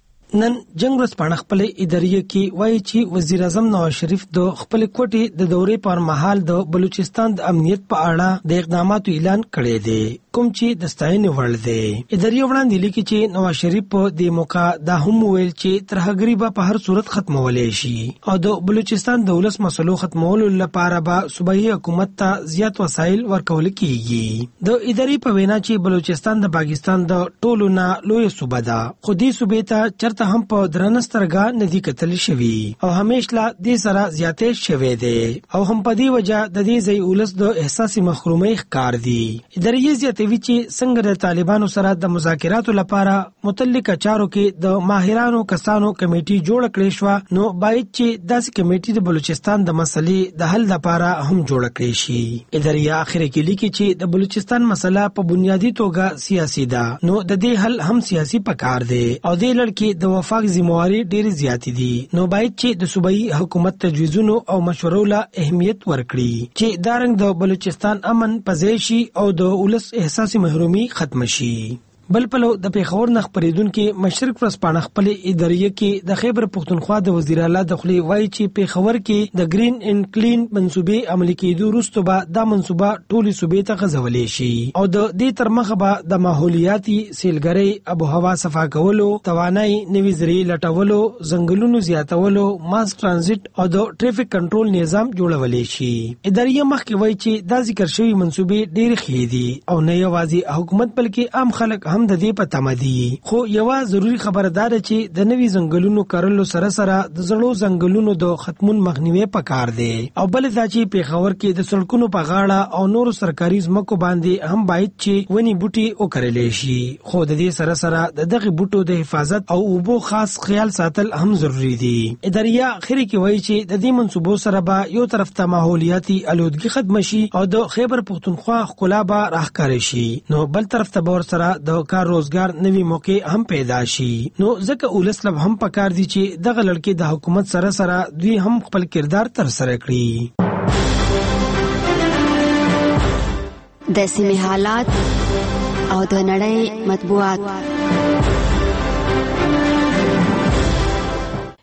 نن جنگ ورځپاڼه خپل اداریه کې وایي چې وزیر اعظم نواز شریف د خپل کوټې د دورې پر مهال د بلوچستان د امنیت په اړه د اقداماتو اعلان کړی دی کوم چې د ستاینې وړ دی. اداریه وړاندې لیکي چې نواز شریف په دې موقع دا هم ویل چې ترهګری به په هر صورت ختمولې شي او د بلوچستان د ولس مسلو ختمولو لپاره به صوبایي حکومت ته زیات وسایل ورکول کیږي. د اداري په وینا چې بلوچستان د پاکستان د ټولو نه لوی صوبه ده خو دې صوبې ته چرته هم په درنسترګه ندی کتل شوی او همیشله دې سره زیاتې شوی دی او هم په دې وجه د دې ځای ولس د احساسي محرومۍ ښکار دي. اداري زیاتوي چې څنګه د طالبانو سره د مذاکراتو لپاره متعلقه چارو کې د ماهرانو کسانو کمیټي جوړ کړې شو نو باید چې داسې کمیټي د بلوچستان د مسلې د حل لپاره هم جوړ کړې شي. اداري اخر کې لیکي چې د بلوچستان مسله په بنیادی توګه سیاسي ده نو د دې حل هم سیاسي پکار دی او د لړکی د وفاق ذمہواری ډېر زیات دي نو باید چې د صوبایي حکومت تجویزونو او مشورو له اهمیت ورکړي چې دارنګ د بلوچستان امن پځې شي او د ولس احساسي محرومي ختم شي. بل پلو د پیښور نخ پریدونکو مشرق ورځپاڼه خپل اداریه کې د خیبر پښتونخوا د وزیر اعلی داخلي وایي چې پیښور کې د گرین اینڈ کلین منصوبې عملي کېدو وروسته به دا منصوبه ټولي صوبې ته غځولې شي او د دې ترمخه به د ماحولیاتي سیلګرۍ ابو هوا صفا کولو توانای نوي ذریعہ لټولو ځنګلونو زیاتولو ماس ترانزیت او د ټریفیک کنټرول نظام جوړولې شي. اداریه مخکې وایي چې دا ذکر شوی منصوبې ډېر ښې دي او نه یوازې حکومت بلکې عام خلک هم د دې په تمه دي خو یو ضروری خبردار چې د نوي ځنګلونو کارلو سره سره د زړو ځنګلونو د ختمون مخنیوي پکار دی او بل دا چې پیښور کې د سړکونو په غاړه او نور سرکاري ځمکو باندې هم باید چې ونی بوټي وکړل شي خو د دې سره سره د دغه بوټو د حفاظت او اوبو خاص خیال ساتل هم ضروری دي. اداریه اخري کې وایي چې د دې منصوبو سره به یو طرف ته ماحولیاتي آلودګي ختم شي او د خیبر پښتونخوا ښکلا به راښکاره شي نو بل طرف ته به ورسره د کار روزګار نوي موقع هم پیدا شي نو ځکه ولس لب هم پکار دي چې دغه لړکې د حکومت سره سره دوی هم خپل کردار تر سره کړي.
د سیمې حالات او د نړۍ مطبوعات.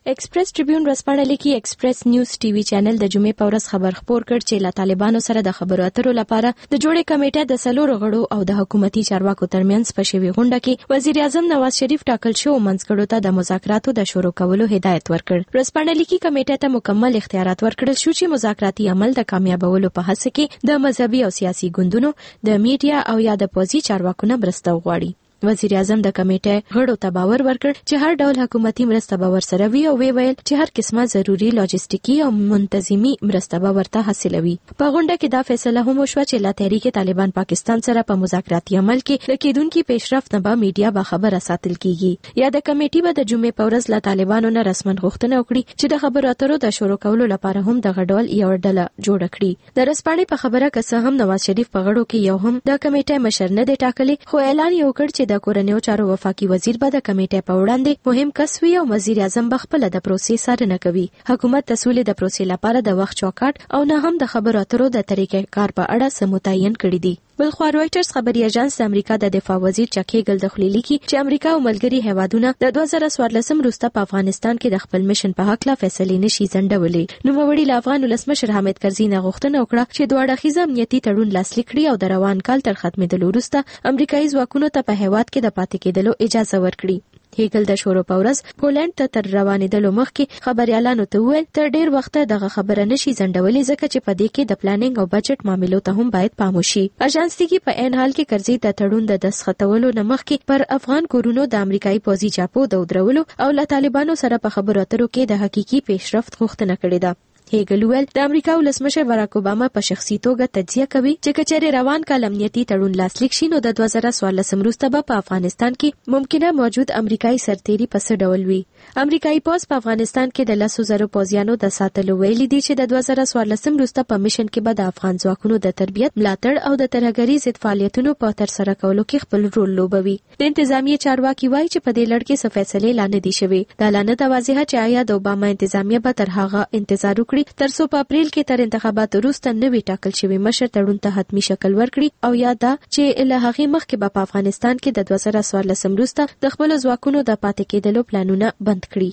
ایکسپریس ټریبیون ورځپاڼه لیکي ایکسپریس نیوز ټي وي چینل د جمعې په ورځ خبر خپور کړ چې له طالبانو سره د خبرو اترو لپاره د جوړې کمیټې د سلور غړو او د حکومتي چارواکو ترمنځ په شوي غونډه کې وزیر اعظم نواز شریف ټاکل شو منځګړو ته د مذاکراتو د شروع کولو هدایت ورکړ. ورځپاڼه لیکي کمیټې ته مکمل اختیارات ورکړل شو چې مذاکراتي عمل د کامیابولو په هڅه کې د مذهبي او سیاسي ګوندونو د میډیا او یا د پوځي چارواکو نه مرسته وغواړي. وزیر اعظم د کمیټې غړو ته باور ورکړ چې هر ډول حکومتي مرسته به ورسره وي او ویل چې هر قسمه ضروري لاجستیکي او منتظمي مرسته به ورته حاصلوي. په غونډه کې دا فیصله هم وشوه چې له تحریک طالبان پاکستان سره په مذاکراتي عمل کې لکېدونکي پیشرفت نه به میډیا به خبره ساتل کیږي. یا د کمیټې به د جمعې په ورځ له طالبانو نه رسمن غوښتنه وکړي چې د خبرو اترو د شروع کولو لپاره هم د غډول یو ډله جوړ کړي. د رسپاڼې په خبره که هم نواز شریف په غړو کې یو هم د کمیټې مشر نه دی ټاکلی، خو اعلان یې وکړ چې د کورنیو چارو وفاقي وزیر به د کمیټې په وړاندې مهم کس وي او وزیر اعظم به خپل د پروسې څارنه کوي. حکومت د سولې د پروسې لپاره د وخت چوکاټ او نه هم د خبرو اترو د طریقې کار په اړه څه متعین کړی دي. بلخوا رويټرز خبري اژانس د امریکا د دفاع وزیر چک هیګل د خلیلی کې چې امریکا او ملګری هیوادونه د 2014 وروسته په افغانستان کې د خپل میشن په حق لا فیصله نشي ځنډولې. نو موري له افغان ولسمشر حامد کرزي نه غوښتنه وکړه چې دوه اړخیزه امنیتي تړون لاسلیک کړي او د روان کال تر ختمېدلو وروسته امریکایي ځواکونو ته په هیواد کې د پاتې کېدلو اجازه ورکړي. هیګل د شورو په ورځ پولند ته تر روانېدلو مخکې خبريالانو ته وویل تر ډیر وخت دغه خبره نشي ځنډولې ځکه چې په دې کې د پلانینګ او بجټ معاملو ته هم باید پام وشي. اژانس تیږي په عین حال کې کرزي د تړون د دستخطولو نه مخکې پر افغان کورونو د امریکایي پوځي چاپو د ودرولو او له طالبانو سره په خبرو اترو کې د حقيقي پیشرفت غوښتنه کړې ده. هیګل ویل د امریکا ولسمشر باراک اوباما په شخصي توګه تجزیه کوي چې کچېرې روان کال امنیتي تړون لاسلیک شي نو د 2014 وروسته به په افغانستان کې ممکنه موجود امریکایي سرتیري په څه ډول وي. امریکایي پوځ په افغانستان کې د 100,000 پوځیانو د ساتلو ویلي دي چې د 2014 وروسته په میشن کې به د افغان ځواکونو د تربیت ملاتړ او د ترهګرۍ ضد فعالیتونو په ترسره کولو کې خپل رول لوبوي. د انتظامیه چارواکي وایي چې په دې لړ کې څه فیصلې لا نه دي شوې. دا لا نه ده واضحه چې آیا د اوباما انتظامیه به تر هغه انتظار وکړي تر څو په اپریل کې تر انتخاباتو وروسته نوی ټاکل شوی مشر تړون ته حتمی شکل ورکړي او یا دا چې له هغې مخکې به په افغانستان کې د 2014 وروسته د خپل ځواکونو د پاتې کېدلو پلانونه بند کړي.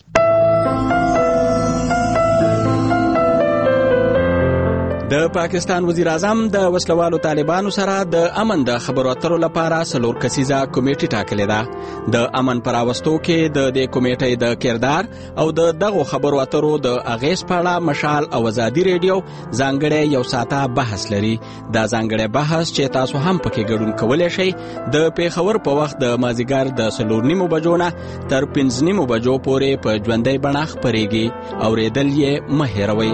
د پاکستان وزیر اعظم د وسلوالو طالبانو سره د امن د خبرو اترو لپاره سلور کسیزه کمیټه ټاکلې ده. د امن پر راوستو کې د دې کمیټې د کردار او د دغه خبرو اترو د اغیز په اړه مشال او ازادي ریډیو ځانګړی یو ساعته بحث لري. دا ځانګړی بحث چې تاسو هم پکې ګډون کولای شئ د پیښور په وخت د مازیګر د 4:30 بجو نه تر 5:30 بجو پورې په ژوندۍ بڼه خپرېږي. اورېدل یې مه هېروئ.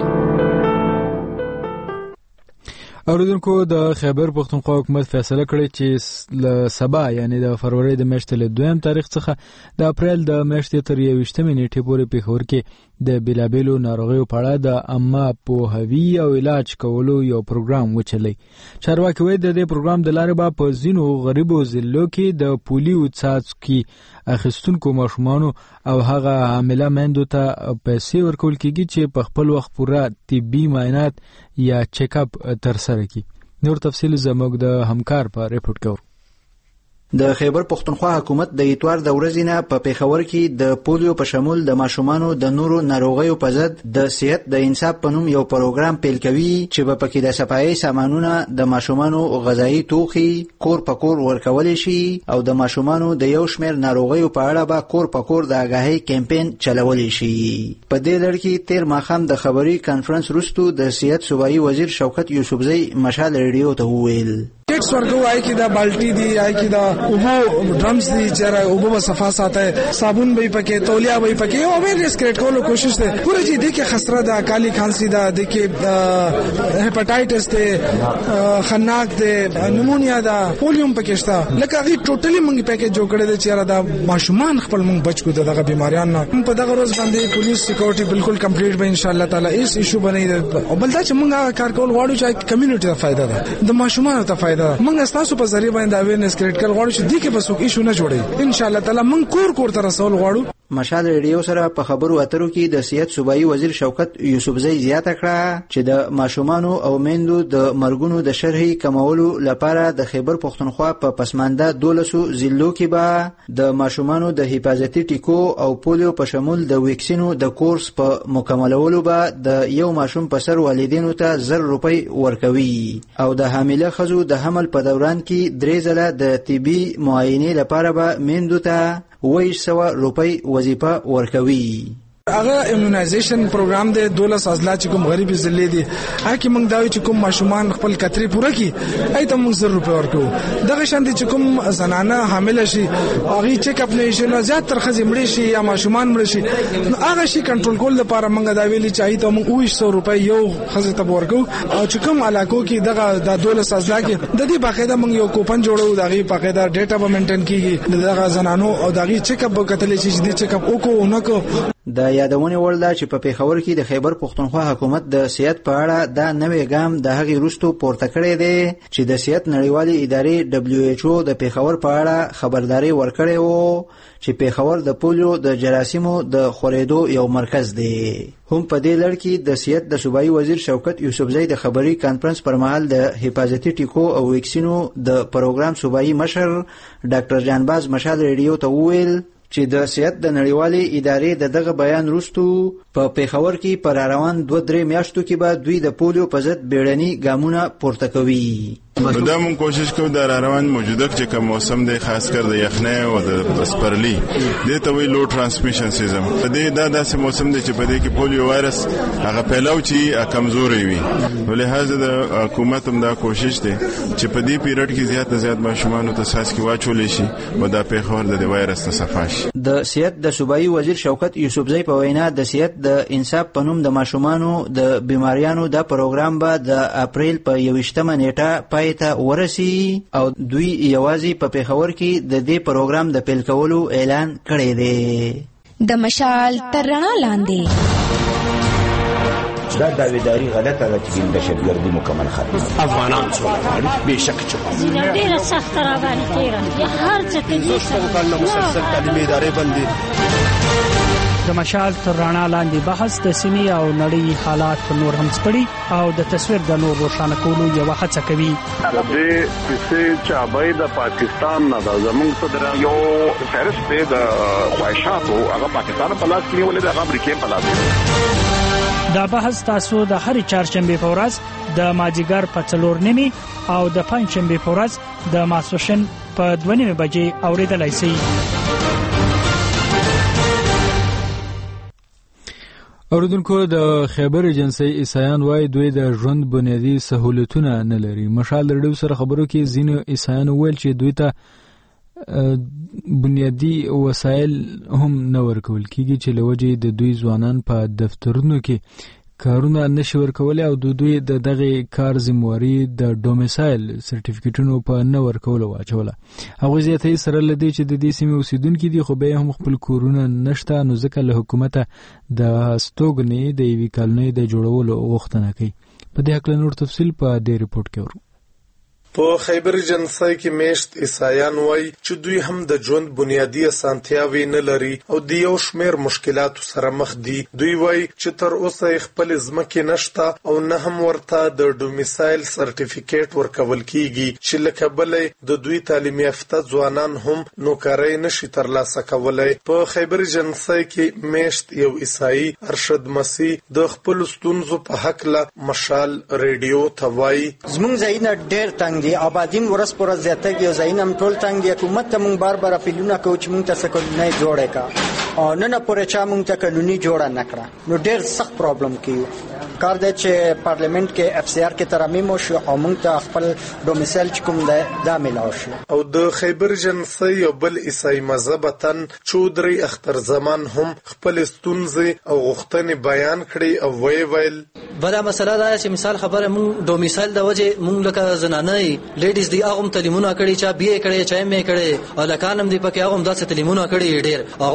اوریدونکو د خیبر پختونخوا حکومت فیصله کړې چې ل سبا یعنی د فروری د میاشتې له 2 تاریخ څخه د اپریل د میاشتې تر 21 نیټې پورې پیښور کې د بلابلو ناروغیو په اړه د عامه پوهاوي او علاج کولو یو پروګرام وچلي. چارواکي وایي د دې پروګرام د لارې به په ځینو غریبو ضلعو کې د پولیو څاڅکي اخیستونکو ماشومانو او هغه حامله میندو ته پیسې ورکول کیږي چې په خپل وخت پوره طبي معاینات یا چیک اپ ترسره کړي. نور تفصیل زموږ د همکار په ریپورت کوو.
د خیبر پختونخوا حکومت د اتوار د ورځې نه په پیښور کې د پولیو په شمول د ماشومانو د نورو ناروغیو په ضد د صحت د انصاف په نوم یو پروګرام پیل کوي چې په پکې د صفایي سامانونه د ماشومانو غذایی توخي کور په کور ورکول شي او د ماشومانو د یو شمېر ناروغیو په اړه به کور په کور د آگاهۍ کمپاین چلول شي. په دې لړ کې تیر ماښام د خبري کانفرنس وروسته د صحت صوبایي وزیر شوکت یوسفزئی مشال ریډیو ته وویل
ټیکس ورکو آی کی دا بالټي دی آی کی دا اوبو ډرمز دی چې اوبو صفا ساته صابون به پکې تولیا به پکې او اویرنس کریټ کولو کوشش ده پوره چې د کې خسره ده کالی کھانسی ده د کې هپاتایټس ده خناق ده نیمونیا ده پولیوم پکې شته لکه غي ټوټلی مونږ پکې جوړ کړی ده چې دا ماشومان خپل مونږ بچ کو دغه بیماریان نه په دغه ورځ باندې پولیس سکیورټي بالکل کمپلیټ به ان شاء الله تعالی اس ایشو بنئ او بل دا چې مونږه کار کول غواړو چې کمیونټي ته فائدہ ده د ماشومان ته فائدہ موږ تاسو په ذریعہ باندې اویرنس کریټ کول غواړو چې دې کې بس وکې شو نه جوړي ان شاء الله تعالی موږ کور کور تر رسول غواړو.
مشال ریډیو سره په خبرو اترو کې د صحت صوبایي وزیر شوکت یوسفزئی زیاته کړه چې د ماشومانو او میندو د مرګونو د شرحي کمولو لپاره د خیبر پختونخوا په پسمانده 12 ضلعو کې به د ماشومانو د حفاظتي ټیکو او پولیو په شمول د ویکسینو د کورس په مکملولو به د یو ماشوم په سر والدینو ته 1000 روپۍ ورکوي او د حامله ښځو د حمل په دوران کې 3 ځله د طبي معاینې لپاره به میندو ته 200 روپۍ وظیفه ورکوي.
هغه ایمونایزیشن پروګرام د 12 اضلاع چې کوم غریب ضلع دي هغه موږ دا چې کوم ماشومان خپل کتري پوره کی ایته موږ 100 روپۍ ورکو. دغه شاندې چې کوم زنانه حامله شي هغه چیک اپ نه شي، نه زیات تر خزي مړي شي یا ماشومان مړي شي، هغه شي کنټرول کول لپاره موږ دا ویلي چې ایته موږ 200 روپۍ یو خزي ته ورکو. او چې کوم علاقو کې دغه د 12 اضلاع کې د دې باقاعده موږ یو کوپن جوړو، دغه باقاعده ډیټا به مینټین کیږي دغه زنانو او دغه چیک اپ وکړل شي چې چیک اپ وکړو نه کو.
د یادونې وړ ده چې په پیښور کې د خیبر پختونخوا حکومت د صحت په اړه دا نوې ګام د هغې وروسته پورته کړی دی چې د صحت نړیوالې ادارې WHO د پیښور په اړه خبرداري ورکړې وو چې پیښور د پولیو د جراثیمو د خورېدو یو مرکز دی. هم په دې لړ کې د صحت د صوبایي وزیر شوکت یوسفزئی د خبري کانفرنس پر مهال د حفاظتي ټیکو او ویکسینو د پروګرام صوبایي مشر ډاکټر جانباز مشال ریډیو ته وویل چې د صحت د نړیوالې ادارې د دغه بیان وروسته په پیښور کې پر روان 2-3 میاشتو کې به دوی د پولیو په ضد بیړني ګامونه پورته کوي.
دا مون کوشش کوو د روان موجوده چې کوم موسم دی خاص کر د یخنۍ او د سپرلی د ته وی لو ترانسمیشن سیستم په دې دا داسې موسم دی چې په دې کې پولیو وایرس هغه پیلاو چې کمزوري وي. ولهدا د حکومت هم دا کوشش دی چې په دې پیریډ کې زیات نه زیات ماشومان ته ساس کې واچول شي او دا پیښور د وایرس نه صفا شي.
د صحت د صوبایي وزیر شوکت یوسفزئی په وینا د صحت د انصاف په نوم د ماشومانو د بیماریانو د پروګرام به د اپریل په 21مه نیټه ته ورسی او دوی یوازې په پیښور کې د دې پروګرام د پیل کولو اعلان کړی دی.
د مشال تر رڼا لاندې
دا داویداری غلطه ده چې د شګردي مکمل ختم افغانان څو بهشکه چې ډیره سخت را باندې تیرا هر څه ته دې سره مسلسل تعلیمي ادارې بندي.
د مشال تر رڼا لاندې بحث د سیمې او نړۍ حالات نور هم سپړي او د تصویر د نور روښانه کولو یو هڅه کوي.
د دې چې ابای د پاکستان نه د زمونږ صدر یو فهرست دی د خواهشاتو هغه پاکستان په لاس کې ولې د امریکا په لاس کې.
دا بحث تاسو د هر چهارشنبه په ورځ د ماجیګر په 4:30 او د پنځشنبه په ورځ د ماسوشن په 2:30 بجې اوریدلای شئ.
اوریدونکو د خیبر ایجنسی عیسایان وای دوی د ژوند بنیادی سہولتونه نه لري. مشال رډیو سره خبرو کې ځینو عیسایان ویل چې دوی ته بنیادی وسایل هم نه ورکول کیږي چې لوجه د دوی ځوانان په دفترونو کې کارونه نشي ورکول او دوی د دغه کار ذمہواری د ډومیسایل سرټیفیکټونو په نه ورکول واچوله. هغه زیاتې سره لدی چې د دې سیمې اوسیدونکو دي خو به هم خپل کورونه نشته، نو ځکه له حکومت د استوګنې د وی کالنۍ د جوړولو غوښتنه کوي. په دې اړه نور تفصیل په دې ریپورت کې ورو.
په خیبر ایجنسی کې میشت عیسایان وای چې دوی هم د ژوند بنیادی اسانتیاوې نه لري او د یو شمیر مشکلاتو سره مخ دي. دوی وای چې تر اوسه خپل ځمکې نشته او نه هم ورته د ډومیسایل سرټیفیکیټ ورکول کیږي چې لکه بلې د دوی تعلیم یافته ځوانان هم نوکرۍ نشي ترلاسه کولای. په خیبر ایجنسی کې میشت یو عیسائی ارشد مسیح د خپل ستونزو په حق له مشال ریډیو ته وای
زمونږ ځایونه ډېر تنګ دي، آبادین ورځ پر ورځ زیاتېږي او ځایونه هم ټول تنګ دي. حکومت ته موږ بار بار اپیلونه کوو چې موږ ته څه کلونی جوړه کا او نن پورې چا موږ ته قانوني جوړه نه کړه. نو ډېر سخت پرابلم کیو کار دی چې پارلیمنت کې FCR کې ترمیم وشي او موږ ته خپل ډومیسایل چې کوم دی دا میلاو شي.
او د خیبر ایجنسی یو بل عیسائی مذهبتن چودري اختر زمان هم خپل ستونزې او غوښتنې بیان کړي او ویل
بدا مسله دا چې مثال خبره مونږ ډومیسایل د وجه مونږ لکه زنانه لیډیز دی هغه تعلیمونه کړي چا BA کړي چا MA کړي او لکانم دی پکې هغه داسې تعلیمونه کړي ډېر هغه ته مثال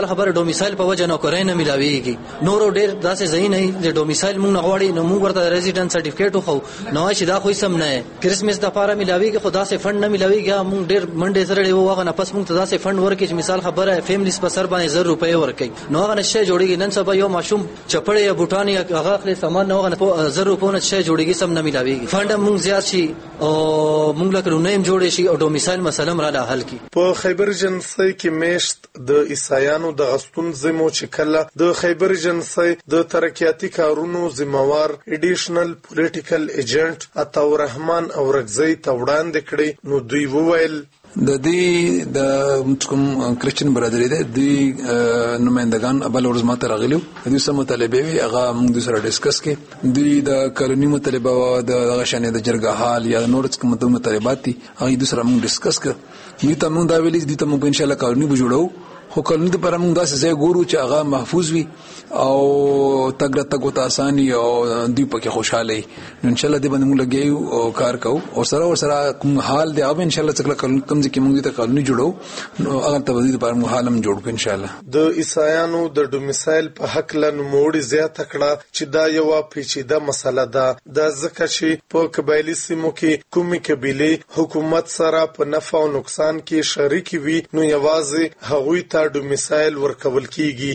خبره ډومیسایل په وجه نوکرۍ نه ملاويږي نور ډېر داسې ځای نه چې ډومیسایل مونږ نه غواړي نو مونږ ورته ریزیډنټ سرټیفیکیټ وخو نو چې دا خو سم نه کرسمس د لپاره ملاويږي خو داسې فند نه ملاويږي مونږ ډېر منډه سره دی وغه نه پس مونږ ته داسې فند ورکړي چې مثال خبره فیملیز په سر باندې 1000 روپۍ ورکړي نو هغه نشه جوړیږي نن سبا یو ماشوم چپړې یا بوټان یا هغه خپل سامان نو هغه 1000 روپۍ نه شي جوړیږي سم نه ملاويږي فند مونږ زیات شي او مونږ لکه نیم جوړ شي او ډومیسایل مسله را حل کی
په خیبر جنسي کې میشت د عیسایانو د غستون زمو چې کله د خیبر جنسي د ترقیاتي کارونو ذمہوار ایډیشنل پولیټیکل ایجنټ عطا الرحمن اورغزی ته وړاندې کړي نو دوی وویل
د دې د کوم کرسچن برادری ده د نمائندگان ابل ورځ ماته راغلیو د دې سم مطالبه وی هغه موږ سره ډیسکس کې د کلونی مطالبه او د غشنې د جرګه حال یا نور کوم مطالبات دي هغه د سره موږ ډیسکس کړ نو ته موږ دا ویلې دي ته موږ ان شاء الله کلونی به جوړو خو کلونی د پر موږ داسې ځای ګورو چې هغه محفوظ وي او تګ ته اساني او دوی پکې خوشاله نو ان شاء الله دې باندې موږ لګیو او کار کوو او سره کوم حال دی او ان شاء الله څکله کم ځکه موږ ته کلونی جوړو نو هغه ته د پر موږ حالم جوړ کو ان شاء الله
د عیسایانو د ډومیسایل په حق لن موړي زیات کړه چې دا یو پیچیده مسله ده د ځکه چې په قبایلی سیمو کې کومي قبيله حکومت سره په نفع او نقصان کې شریک وي نو یوازې هغوی ته ډومیسایل ورکول کیږي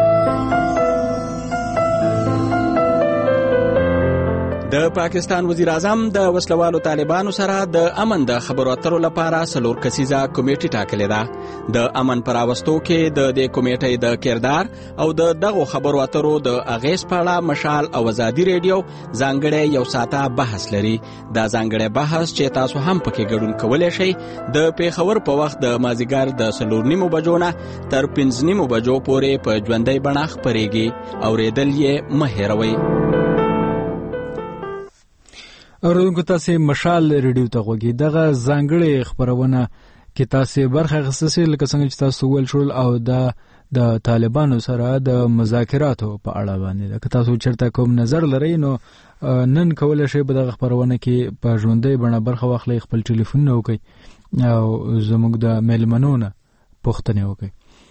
د پاکستان وزیر اعظم د وسلوالو طالبانو سره د امن د خبرو اترو لپاره 3 کسیزه کمیټه ټاکلې ده د امن پراوستو کې د دې کمیټې د کردار او دغه خبرو اترو د اغیز پاړه مشال او ازادي ریډیو ځانګړی یو ساعته بحث لري دا ځانګړی بحث چې تاسو هم پکې ګډون کولای شئ د پیښور په وخت د مازیګر د 4:30 بجو نه تر 5:30 بجو پورې په ژوندۍ بڼه خبرېږي او ریدل یې مهیروي
اوردونکو تاسو مشال ریډیو ته غوږی دغه ځانګړی خبرونه کې تاسو برخه غسسه لکه څنګه چې تاسو ول شول او د طالبانو سره د مذاکراتو په اړه باندې که تاسو چرته کوم نظر لرئ نو نن کولای شئ په دغه خبرونه کې په ژوندۍ بڼه برخه واخلئ خپل ټلیفون نو کوي او زموږ د میلمنونو پوښتنه وکړي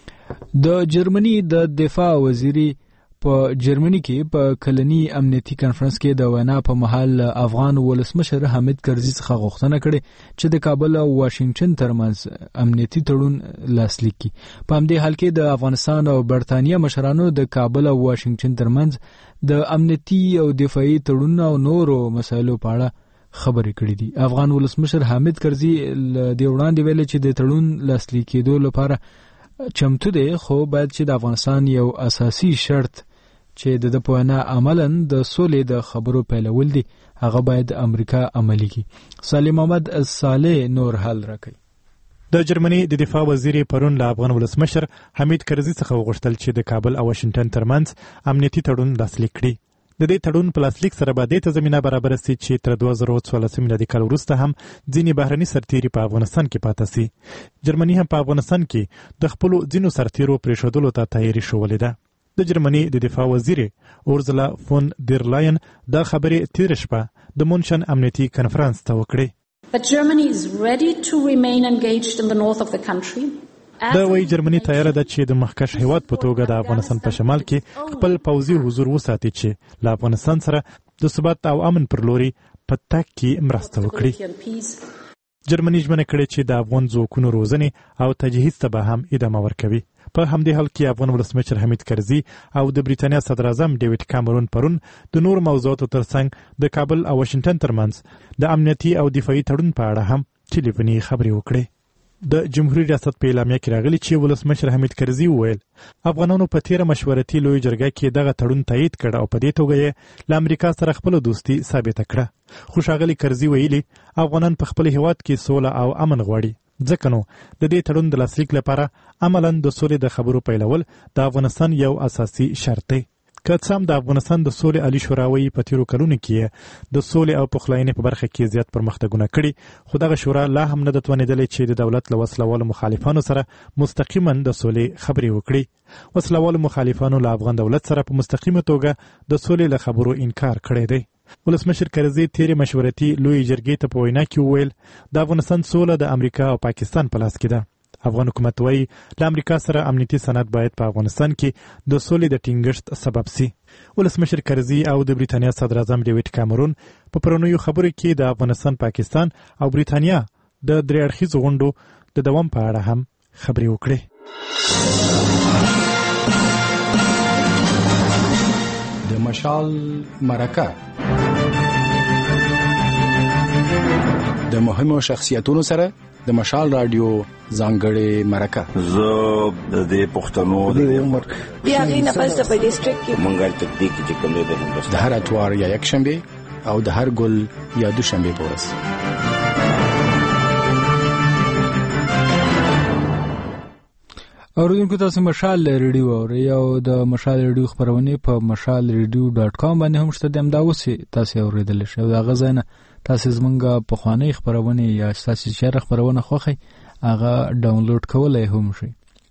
د جرمني د دفاع وزیری په جرمني کې په کلنی امنیتي کانفرنس کې د وینا په محل افغان ولسمشر حامد کرزي څخه غوښتنه کړې چې د کابل او واشنگټن ترمنځ امنیتي تړون لاسلیک کړي په همدې حال کې د افغانستان او برتانیې مشرانو د کابل او واشنگټن ترمنځ د امنیتي او دفاعي تړون او نورو مسایلو په اړه خبرې کړې دي افغان ولسمشر حامد کرزي د وړاندې ویل چې د تړون لاسلیک کېدو لپاره چمتو دی خو باید چې د افغانستان یو اساسي شرط چې د پوهنه عملاً د سولې د خبرو پیلول دي هغه باید امریکا عملي کړي سالم محمد صالح نور حل راکړي
د جرمني د دفاع وزیر پرون له افغان ولسمشر حمید کرزي څخه وغوښتل چې د کابل او واشنگټن ترمنځ امنیتي تړون لاسلیک کړي د دې تړون په لاسلیک سره به د تضمینه برابر سي چې تر 2014 میلادي کال وروسته هم ځینې بهرني سرتیري په افغانستان کې پاتې سي جرمني هم په افغانستان کې د خپل ځینو سرتیرو پریښودلو ته تیاری شولې ده د جرمني د دفاع وزیر اورزلا فون دیر لاین دا خبرې تیر شپه د مونشن امنیتي کانفرنس ته وکړې
But Germany is ready to remain engaged in the north of the country.
دا وایي جرمني تیار ده چې د مخکښ هیواد په توګه د افغانستان په شمال کې خپل پوځي حضور وساتي چې له افغانستان سره د ثبات او امن پر لوري په تګ کې مرسته وکړي جرمني ژمنه کړې چې د افغان ځواکونو روزنې او تجهیز ته به هم ادامه ورکوي په همدې حال کې افغان ولسمشر حمید کرزي او د بریتانیا صدر اعظم ډیوډ کامرون پرون د نور موضوعاتو ترڅنګ د کابل او واشنگټن ترمنځ د امنیتي او دفاعي تړون په اړه هم ټلیفوني خبرې وکړې د جمهوریت ریاست په اعلامیه کې راغلي چې ولسمشر حمید کرزي وویل افغانانو په تیر مشورتي لوی جرګه کې دغه تړون تایید کړ او په دې توګه یې له امریکا سره خپل دوستي ثابت کړه خو ښاغلي کرزي ویلي افغانان په خپل هیواد کې سوله او امن غواړي ځکه نو د دې تړون د لاسلیک لپاره عملاً د سولې د خبرو پیلول د افغانستان یو اساسي شرط دی که څه هم د افغانستان د سولې عالی شوراوي په تیرو کلونو کې د سولې او پخلاینې په برخه کې زیات پرمختګونه کړي خو دغه شورا لا هم نه د توانېدلې چې د دولت له وسلوالو مخالفانو سره مستقیما د سولې خبرې وکړي وسلوالو مخالفانو له افغان دولت سره په مستقیمه توګه د سولې له خبرو انکار کړی دی ولسمشر کرزي تیرې مشورتي لوی جرګې ته په وینا کې وویل د افغانستان سوله د امریکا او پاکستان په لاس کې ده افغان حکومت وايي له امریکا سره امنیتي سند باید په افغانستان کې د سولې د ټینګښت سبب سي. ولسمشر کرزي او د بریتانیا صدر اعظم ډیوډ کامرون په پرونیو خبرو کې د افغانستان، پاکستان او بریتانیا د درې اړخیزو غونډو د دوام په اړه هم خبرې وکړې.
د مشال مرکه د مهمو شخصیتونو سره د مشال رادیو ځانګړې مرکه.
زه د پښتنو د عمر
بیا غینه پس په ډیسټریکټ کې
مونږه تکتیک چې کوم دی
د هر اتوار یا یک شنبه او د هر ګل یا دوشنبه په ورځ.
اوریدونکو تاسو مشال ریډیو اورئ او د مشال ریډیو خبرونه په mashalradio.com باندې هم شته. د اوسه تاسو اوریدل شئ او دا غزنه تاسو زمونږه په خواني خبرونه یا تاسو شهر خبرونه خوخی هغه ډاونلوډ کولای هم شئ.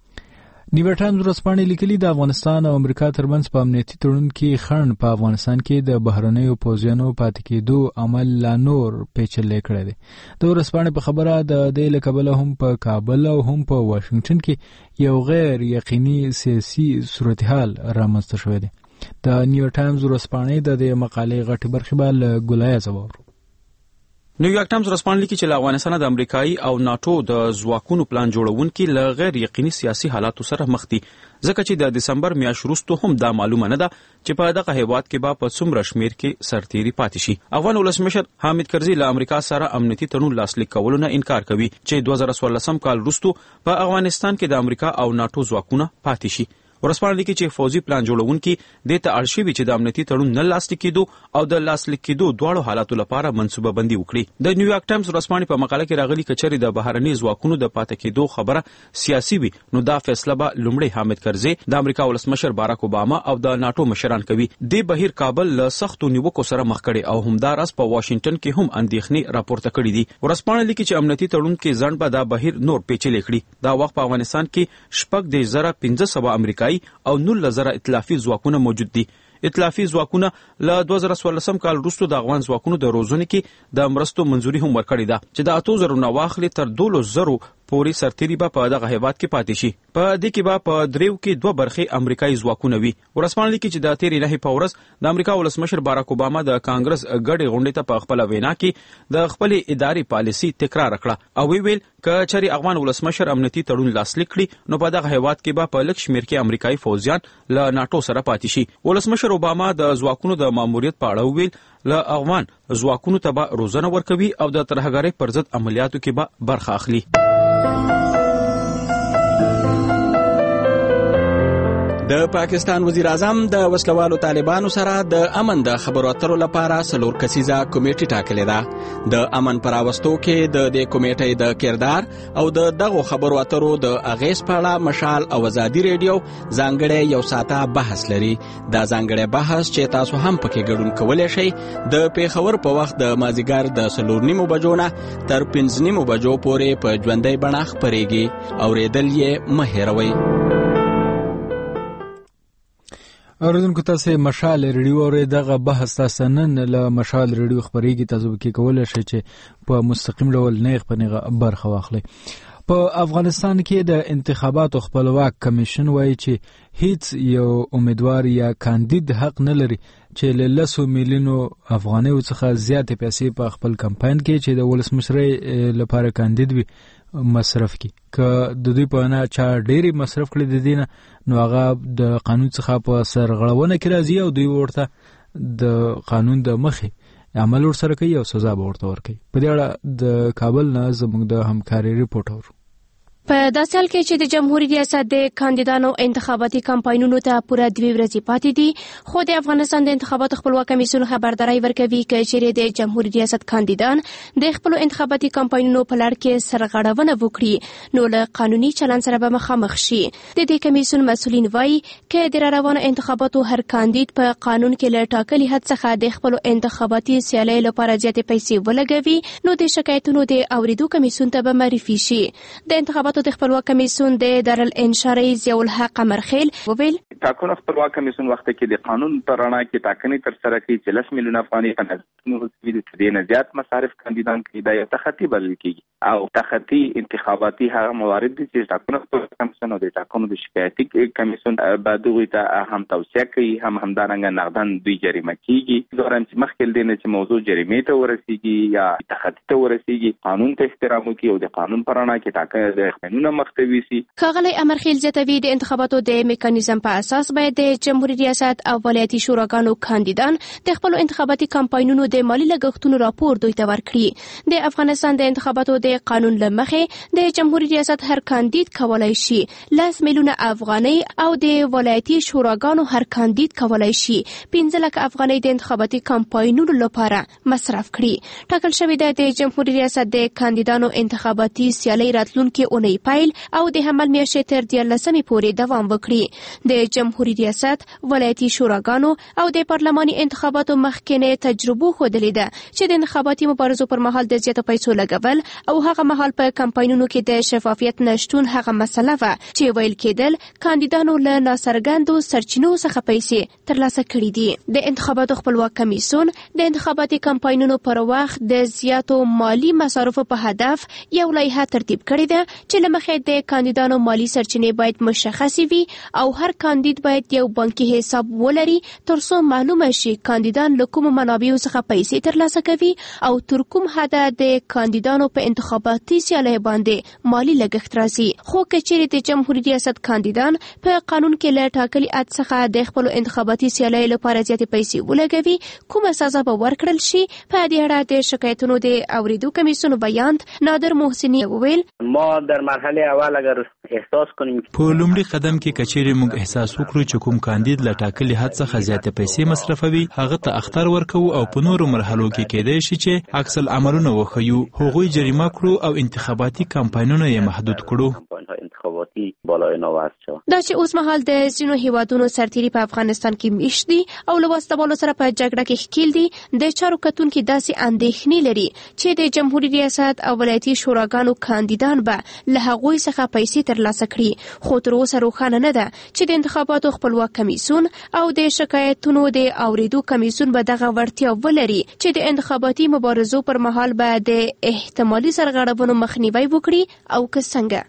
نیو ټایمز ورځپاڼې لیکلي د افغانستان او امریکا ترمنځ په امنیتي تړون کې خنډ په افغانستان کې د بهرنیو پوځیانو پاتې کېدو عمل لا نور پیچلې کړی دی. د ورځپاڼې په خبره د دې له کبله هم په کابل او هم په واشنگټن کې یو غیر یقیني سیاسي صورتحال رامنځته شوی دی. د نیو ټایمز ورځپاڼې د دې مقالې غټه برخه به ګولایه زوور.
نیویارک ټایمز ورسپانلی کې چې افغانستان د امریکایي او ناتو د ځواکونو پلان جوړونکي له غیر یقیني سیاسي حالاتو سره مخ دي، ځکه چې د دسمبر میاشتې وروسته هم دا معلومه نه ده چې په دغه هیواد کې به په څومره شمیر کې سرتیري پاتې شي. افغان ولسمشر حامد کرزي له امریکا سره امنیتي تړون لاسلیک کولو نه انکار کوي چې 2014 کال وروسته په افغانستان کې د امریکا او ناتو ځواکونه پاتې شي. ورسپانلی کې چې فوزي پلان جوړونکي د ته اړشي چې د امنیتي تړون نه لاسلیک کېدو او د لاسلیک کېدو دواړو حالاتو لپاره منصوبه بندي وکړي. د نیویارک ټایمز ورسپانلی په مقاله کې راغلي کچري د بهرني ځواکونو د پاتې کېدو خبره سیاسي وي نو دا فیصله به لومړی حامد کرزي د امریکا ولسمشر باراک اوباما او د ناتو مشران کوي. د بهیر کابل له سختو نیوکو سره مخ کړي او همدارس په واشنگټن کې هم اندېښنې راپورته کړي دي. ورسپانلی کې چې امنیتي تړون کې ځند به دا بهیر نور پیچلې کړي. دا وخت په افغانستان کې 15,500 امریکایي او 19,000 ائتلافي ځواکونه موجود دي. ائتلافي ځواکونه له 2014 کال وروسته د افغان ځواکونو د روزنې کې د مرستو منځوري هم ورکړې ده چې د 8,000 نه واخلي تر 12,000 پورې سرتیري به په دغه هیواد کې پاتې شي. په دې کې به په دریو کې 2 برخې امریکایي ځواکونه وي. ورسپانلی کې چې د تیرې نه په ورځ د امریکا ولسمشر باراک اوباما د کانګرس غړي غونډې ته په خپل وینا کې د خپل اداري پالیسي تکرار کړه او ویل ک چری افغان ولسمشر امنیتي تړون لاسلیک کړي نو په دغه هیواد کې به په لک شمیر کې امریکایي فوجیان له ناتو سره پاتې شي. ولسمشر اوباما د ځواکونو د ماموریت په اړه ویل له افغان ځواکونو ته به روزنه ورکوي او د ترهګرۍ پر ضد عملیاتو کې به برخه اخلي. د پاکستان وزیر اعظم د وسلوالو طالبانو سره د امن د خبرو اترو لپاره 4 کسیزه کمیټه ټاکلې ده. د امن پر راوستو کې د دې کمیټې د کردار او د دغه خبرو اترو د اغیز په اړه مشال او ازادي ریډیو ځانګړی یو ساعته بحث لري. دا ځانګړی بحث چې تاسو هم پکې ګډون کولای شئ د پیښور په وخت د مازیګر د 4:30 بجو نه تر 5:30 بجو پورې په ژوندۍ بڼه خپرېږي. اوریدل یې مه هېروئ.
اوریدونکو تاسو مشال ریډیو اورئ. دغه بحث تاسو نن له مشال ریډیو خبرېږي، تاسو کې کولای شئ چې په مستقیم ډول نیغ په نیغه برخه واخلئ. په افغانستان کې د انتخاباتو خپلواک کمیشن وایي چې هیڅ یو امیدوار یا کاندید حق نه لري چې له 10 میلیونو افغانیو څخه زیاتې پیسې په خپل کمپاین کې چې د ولسمشرۍ لپاره کاندید وي مصرف کی. که د دوی په نه چا ډېری مصرف کړي د دینه نو هغه د قانون څخه په سرغړونه کې راځي او دوی ورته د قانون د مخې عمل ورسره کوي او سزا به ورته ورکوي. په دې اړه د کابل نه زموږ د همکاري ریپورټ اورو.
په داسې حال کې چې د جمهوریت ریاست د کاندیدانو انتخاباتي کمپاینونو ته پوره 2 ورځې پاتې دي، خو د افغانستان د انتخاباتو خپلواک کمیسیون خبرداري ورکوي چې د جمهوریت ریاست کاندیدان د خپل انتخاباتي کمپاینونو په لړ کې سرغړونه وکړي نو له قانوني چلند سره به مخامخ شي. د دې کمیسیون مسؤلین وایي چې د روانو انتخاباتو هر کاندید په قانون کې له ټاکلي حد څخه د خپل انتخاباتي سیالۍ لپاره زیاتې پیسې ولګوي نو د شکایتونو د اوریدو کمیسیون ته به معرفي شي. د انتخاباتو انتخاباتو د خپلواک کمیسیون د دارالانشا رئیس ضیاءالحق امرخیل وویل
ټاکنو خپلواک کمیسیون وخت کې د قانون پر رڼا کې ټاکنې ترسره کوي چې 10 میلیونه افغانۍ په نظر کې د زیات مصارف کاندیدان کې د تخطي بلل کېږي او تخطي انتخاباتي هغه موارد دي چې ټاکنو خپلواک کمیسیون او د ټاکنو د شکایتي کمیسیون بعد دوی ته هم توصیه کوي هم همدارنګه نقدن دوی جریمه کېږي زورم چې مخکې دینه چې موضوع جریمې ته ورسیږي یا تخطي ته ورسیږي قانون ته احترام وکړي او د قانون پر رڼا کې ټاکنې د قانون مختوي سي.
ښاغلی امرخیل زیاتوي د انتخاباتو د میکانیزم په اساس باید د جمهوریت ریاست او ولایتي شوراګانو کاندیدان د خپل انتخاباتي کمپاینونو د مالی لګښتونو راپور دوی ته ورکړي. د افغانستان د انتخاباتو د قانون لمخې د جمهوریت ریاست هر کاندید کولای شي 10 میلیونه افغانۍ او د ولایتي شوراګانو هر کاندید کولای شي 15 لک افغانۍ د انتخاباتي کمپاینونو لپاره مصرف کړي. ټاکل شوی دی د جمهوریت ریاست د کاندیدانو انتخاباتي سیالي راتلونکي اونۍ پیل او د حمل میاشتې تر 14 پورې دوام وکړي. د جمهوریت ریاست ولایتي شوراګانو او د پارلماني انتخاباتو مخکینه تجربه ښودلې ده چې د انتخاباتي مبارزو پر مهال د زیاتو پیسو لګول او هغه مهال په کمپاینونو کې د شفافیت نشټون هغه مسله و چې ویل کېدل کاندیدانو له ناڅرګندو سرچینو څخه پیسې ترلاسه کړې دي. د انتخاباتو خپلواک کمیسیون د انتخاباتي کمپاینونو پر وخت د زیاتو مالی مصارفو په هدف یو لایحه ترتیب کړې ده چې لمخې د کاندیدانو مالی سرچینې باید مشخصې وي او هر کاندید باید یو بانکي حساب ولري ترڅو معلومه شي کاندیدان له کومو منابعو څخه پیسې ترلاسه کوي او تر کوم حده د کاندیدانو په انتخاباتي سیالۍ باندې مالی لګښت راځي. خو کچېرې د جمهوریت ریاست کاندیدان په قانون کې له ټاکلي حد څخه د خپل انتخاباتي سیالۍ لپاره زیاتې پیسې ولګوي کومه سزا به ورکړل شي. په دې اړه د شکایتونو د اوریدو کمیسیون بیان نادر محسنی وویل
ما در مرحله اول اگر احساس کنیم
په لومړي قدم کې کچېرې موږ احساس وکړو چې کوم کاندید له ټاکلي حد څخه زیاتې پیسې مصرفوي هغه ته اخطار ورکو او په نورو مرحلو کې کېدای شي چې عکس العملونه وښیو هغوی جریمه کړو او انتخاباتي کمپاینونه یې محدود کړو.
انتخاباتي بالای نوست شو
دا چې اوس مهال د ځینو هیوادونو سرتیري په افغانستان کې میشت دي او له وسلوالو سره په جګړه کې ښکیل دي د چارو کتونکو داسې اندېښنې لري چې د جمهوریت ریاست او ولایتي شوراګانو کاندیدان به له هغوی څخه پیسې ترلاسه کړي. خو تر اوسه روښانه نه ده چې د انتخاباتو خپلواک کمیسیون او د شکایتونو د اوریدو کمیسیون به دغه وړتیا ولري چې د انتخاباتي مبارزو پر مهال به د احتمالي سرغړونو مخنیوي وکړي او که څنګه.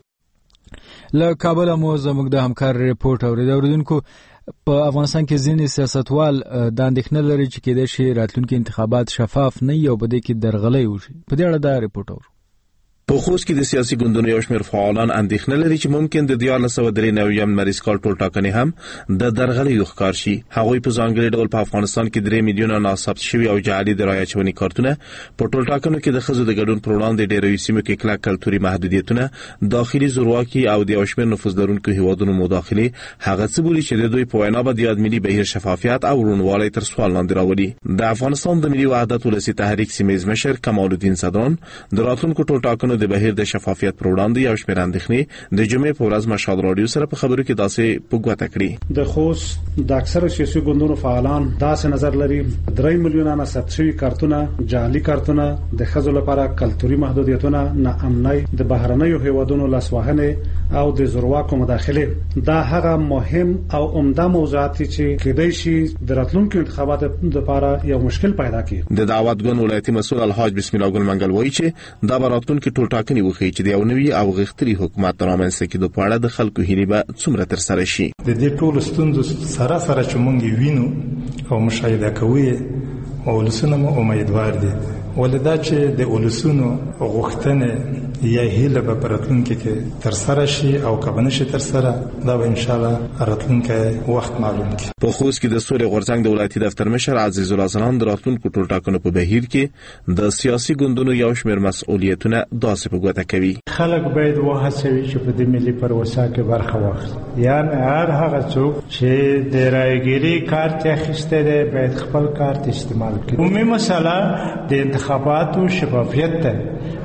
له کابل مو زموږ د همکار ریپورت اوریدونکو په افغانستان کې ځینې سیاستوال د اندېښنه لري چې کېدای شي راتلونکي انتخابات شفاف نه وي او په دې کې درغلۍ وشي. په دې اړه دا ریپورت اورو.
په خوست کې د سیاسي ګوندونو یو شمېر فعالان اندېښنه لري چې ممکن د 1993 مریض کال ټول ټاکنې هم د درغلیو ښکار شي. هغوی په ځانګړي ډول په افغانستان کې 3 میلیونه ناثبت شوي او جعلي د رایې اچونې کارتونه په ټول ټاکنو کې د ښځو د ګډون پر وړاندې ډېرو سیمو کې کلک کلتوري محدودیتونه داخلي زورواکي او د یو شمېر نفوذ لرونکو هیوادونو مداخلې هغه څه بولي چې د دوی په وینا به د ملي بهیر شفافیت او روڼوالی تر سوال لاندې راولي. د افغانستان د ملي وحدت ولسي تحریک سیمه مشر کمال الدین صدران د راتلونکو ټول ټاکنو د بهیر د شفافیت پر وړاندې یو شمېر اندېښنې د جمعې په ورځ مشهد رادیو سره په خبرو کې داسې په ګوته کړي.
د خوست د اکثره سیاسي ګوندونو فعالان داسې نظر لري 3 میلیونه ناثبت شوي کارتونه جعلي کارتونه د ښځو لپاره کلتوري محدودیتونه ناامنۍ د بهرنیو هیوادونو لاسوهنې او د زورواکو مداخله دا هغه مهم او عمده موضوعات چې کېدای شي د راتلونکو انتخاباتو لپاره یو مشکل پیدا کړي.
د دعوت ګوند ولایتي مسؤل الحاج بسم الله ګل منګل وایي چې دا راتلونکو ټول ټاکنې وخی چې د یو نوي او غښتلي حکومت رامنځته کېدو په اړه د خلکو هیلې به څومره ترسره شي.
د دې ټولو ستونزو سره چې موږ وینو او مشاهده کوو او ولسونه مو امیدوار دي ولدا چې د ولسونو غوښتنې یا هیله به پرتلونکو کې ترسره شي او کبنه شي ترسره دا به ان شاء الله راتلونکو وخت معلوم کی.
په خوست کې د سولې غورځنګ د ولایتي دفتر مشر عزیز الله زنان د راتلونکو ټول ټاکنو په بهیر کې د سیاسي ګوندونو یو شمېر مسؤلیتونه داسې په ګوته کوي.
خلک باید وهڅوي چې په دې ملي پروسه کې برخه واخلي. یعنی هر هغه څوک چې د رایګيري کارت اخیسته دی باید خپل کارت استعمال کړي. عمومي مسله د انتخاباتو شفافیت ده. د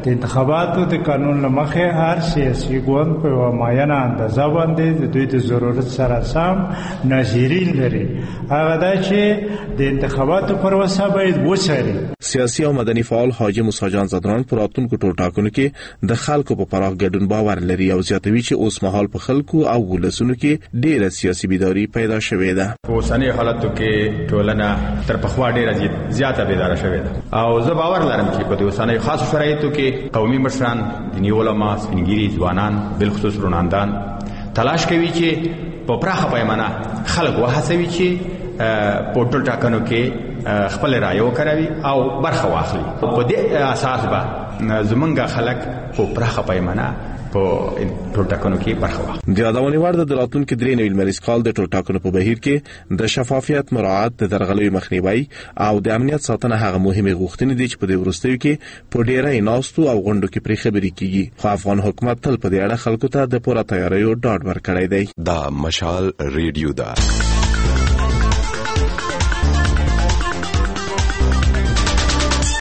د انتخاباتو د قانون لمخې هر سیاسي ګوند په معینه اندازه باندې د دوی د ضرورت سره سم ناظرین لري. هغه دا چې د انتخاباتو پروسه باید وڅاري.
سیاسي او مدني فعال حاجی موسی جان زدران پر راتلونکو ټولټاکنو کې د خلکو په پراخ ګډون باور لري او زیاتوي چې اوس مهال په خلکو او ولسونو کې ډېره سیاسي بیداری پیدا شوې ده.
په اوسنۍ حالتو کې ټولنه تر پخوا ډېره زیاته بیداره شوې ده او زه باور لرم چې په اوسنۍ خاص شرایطو کې قومي مشران، دیني علما، سپینګیري ځوانان، بالخصوص روناندان تلاش کوي چې په پراخه پیمانه خلک وهڅوي چې په ټولټاکنو کې خپل رائے وکړي او برخه واخلي. په دې اساس به زمونږ خلک په پراخه پیمانه په ټولټاکنو کې برخه واخلي.
د یادونې وړ د راتلونکو 3 نویل مریض کال د ټولټاکنو په بهیر کې د شفافیت مراعات، د درغلیو مخنیوي او د امنیت ساتنه هغه مهمه غوښتنې دي چې په دې وروستیو کې په ډیرې ناستو او غونډو کې پرې خبرې کیږي. خو افغان حکومت تل په دې اړه خلکو ته د پوره تیاریو ډاډ ورکړی دی.
دا مشال ریډیو دا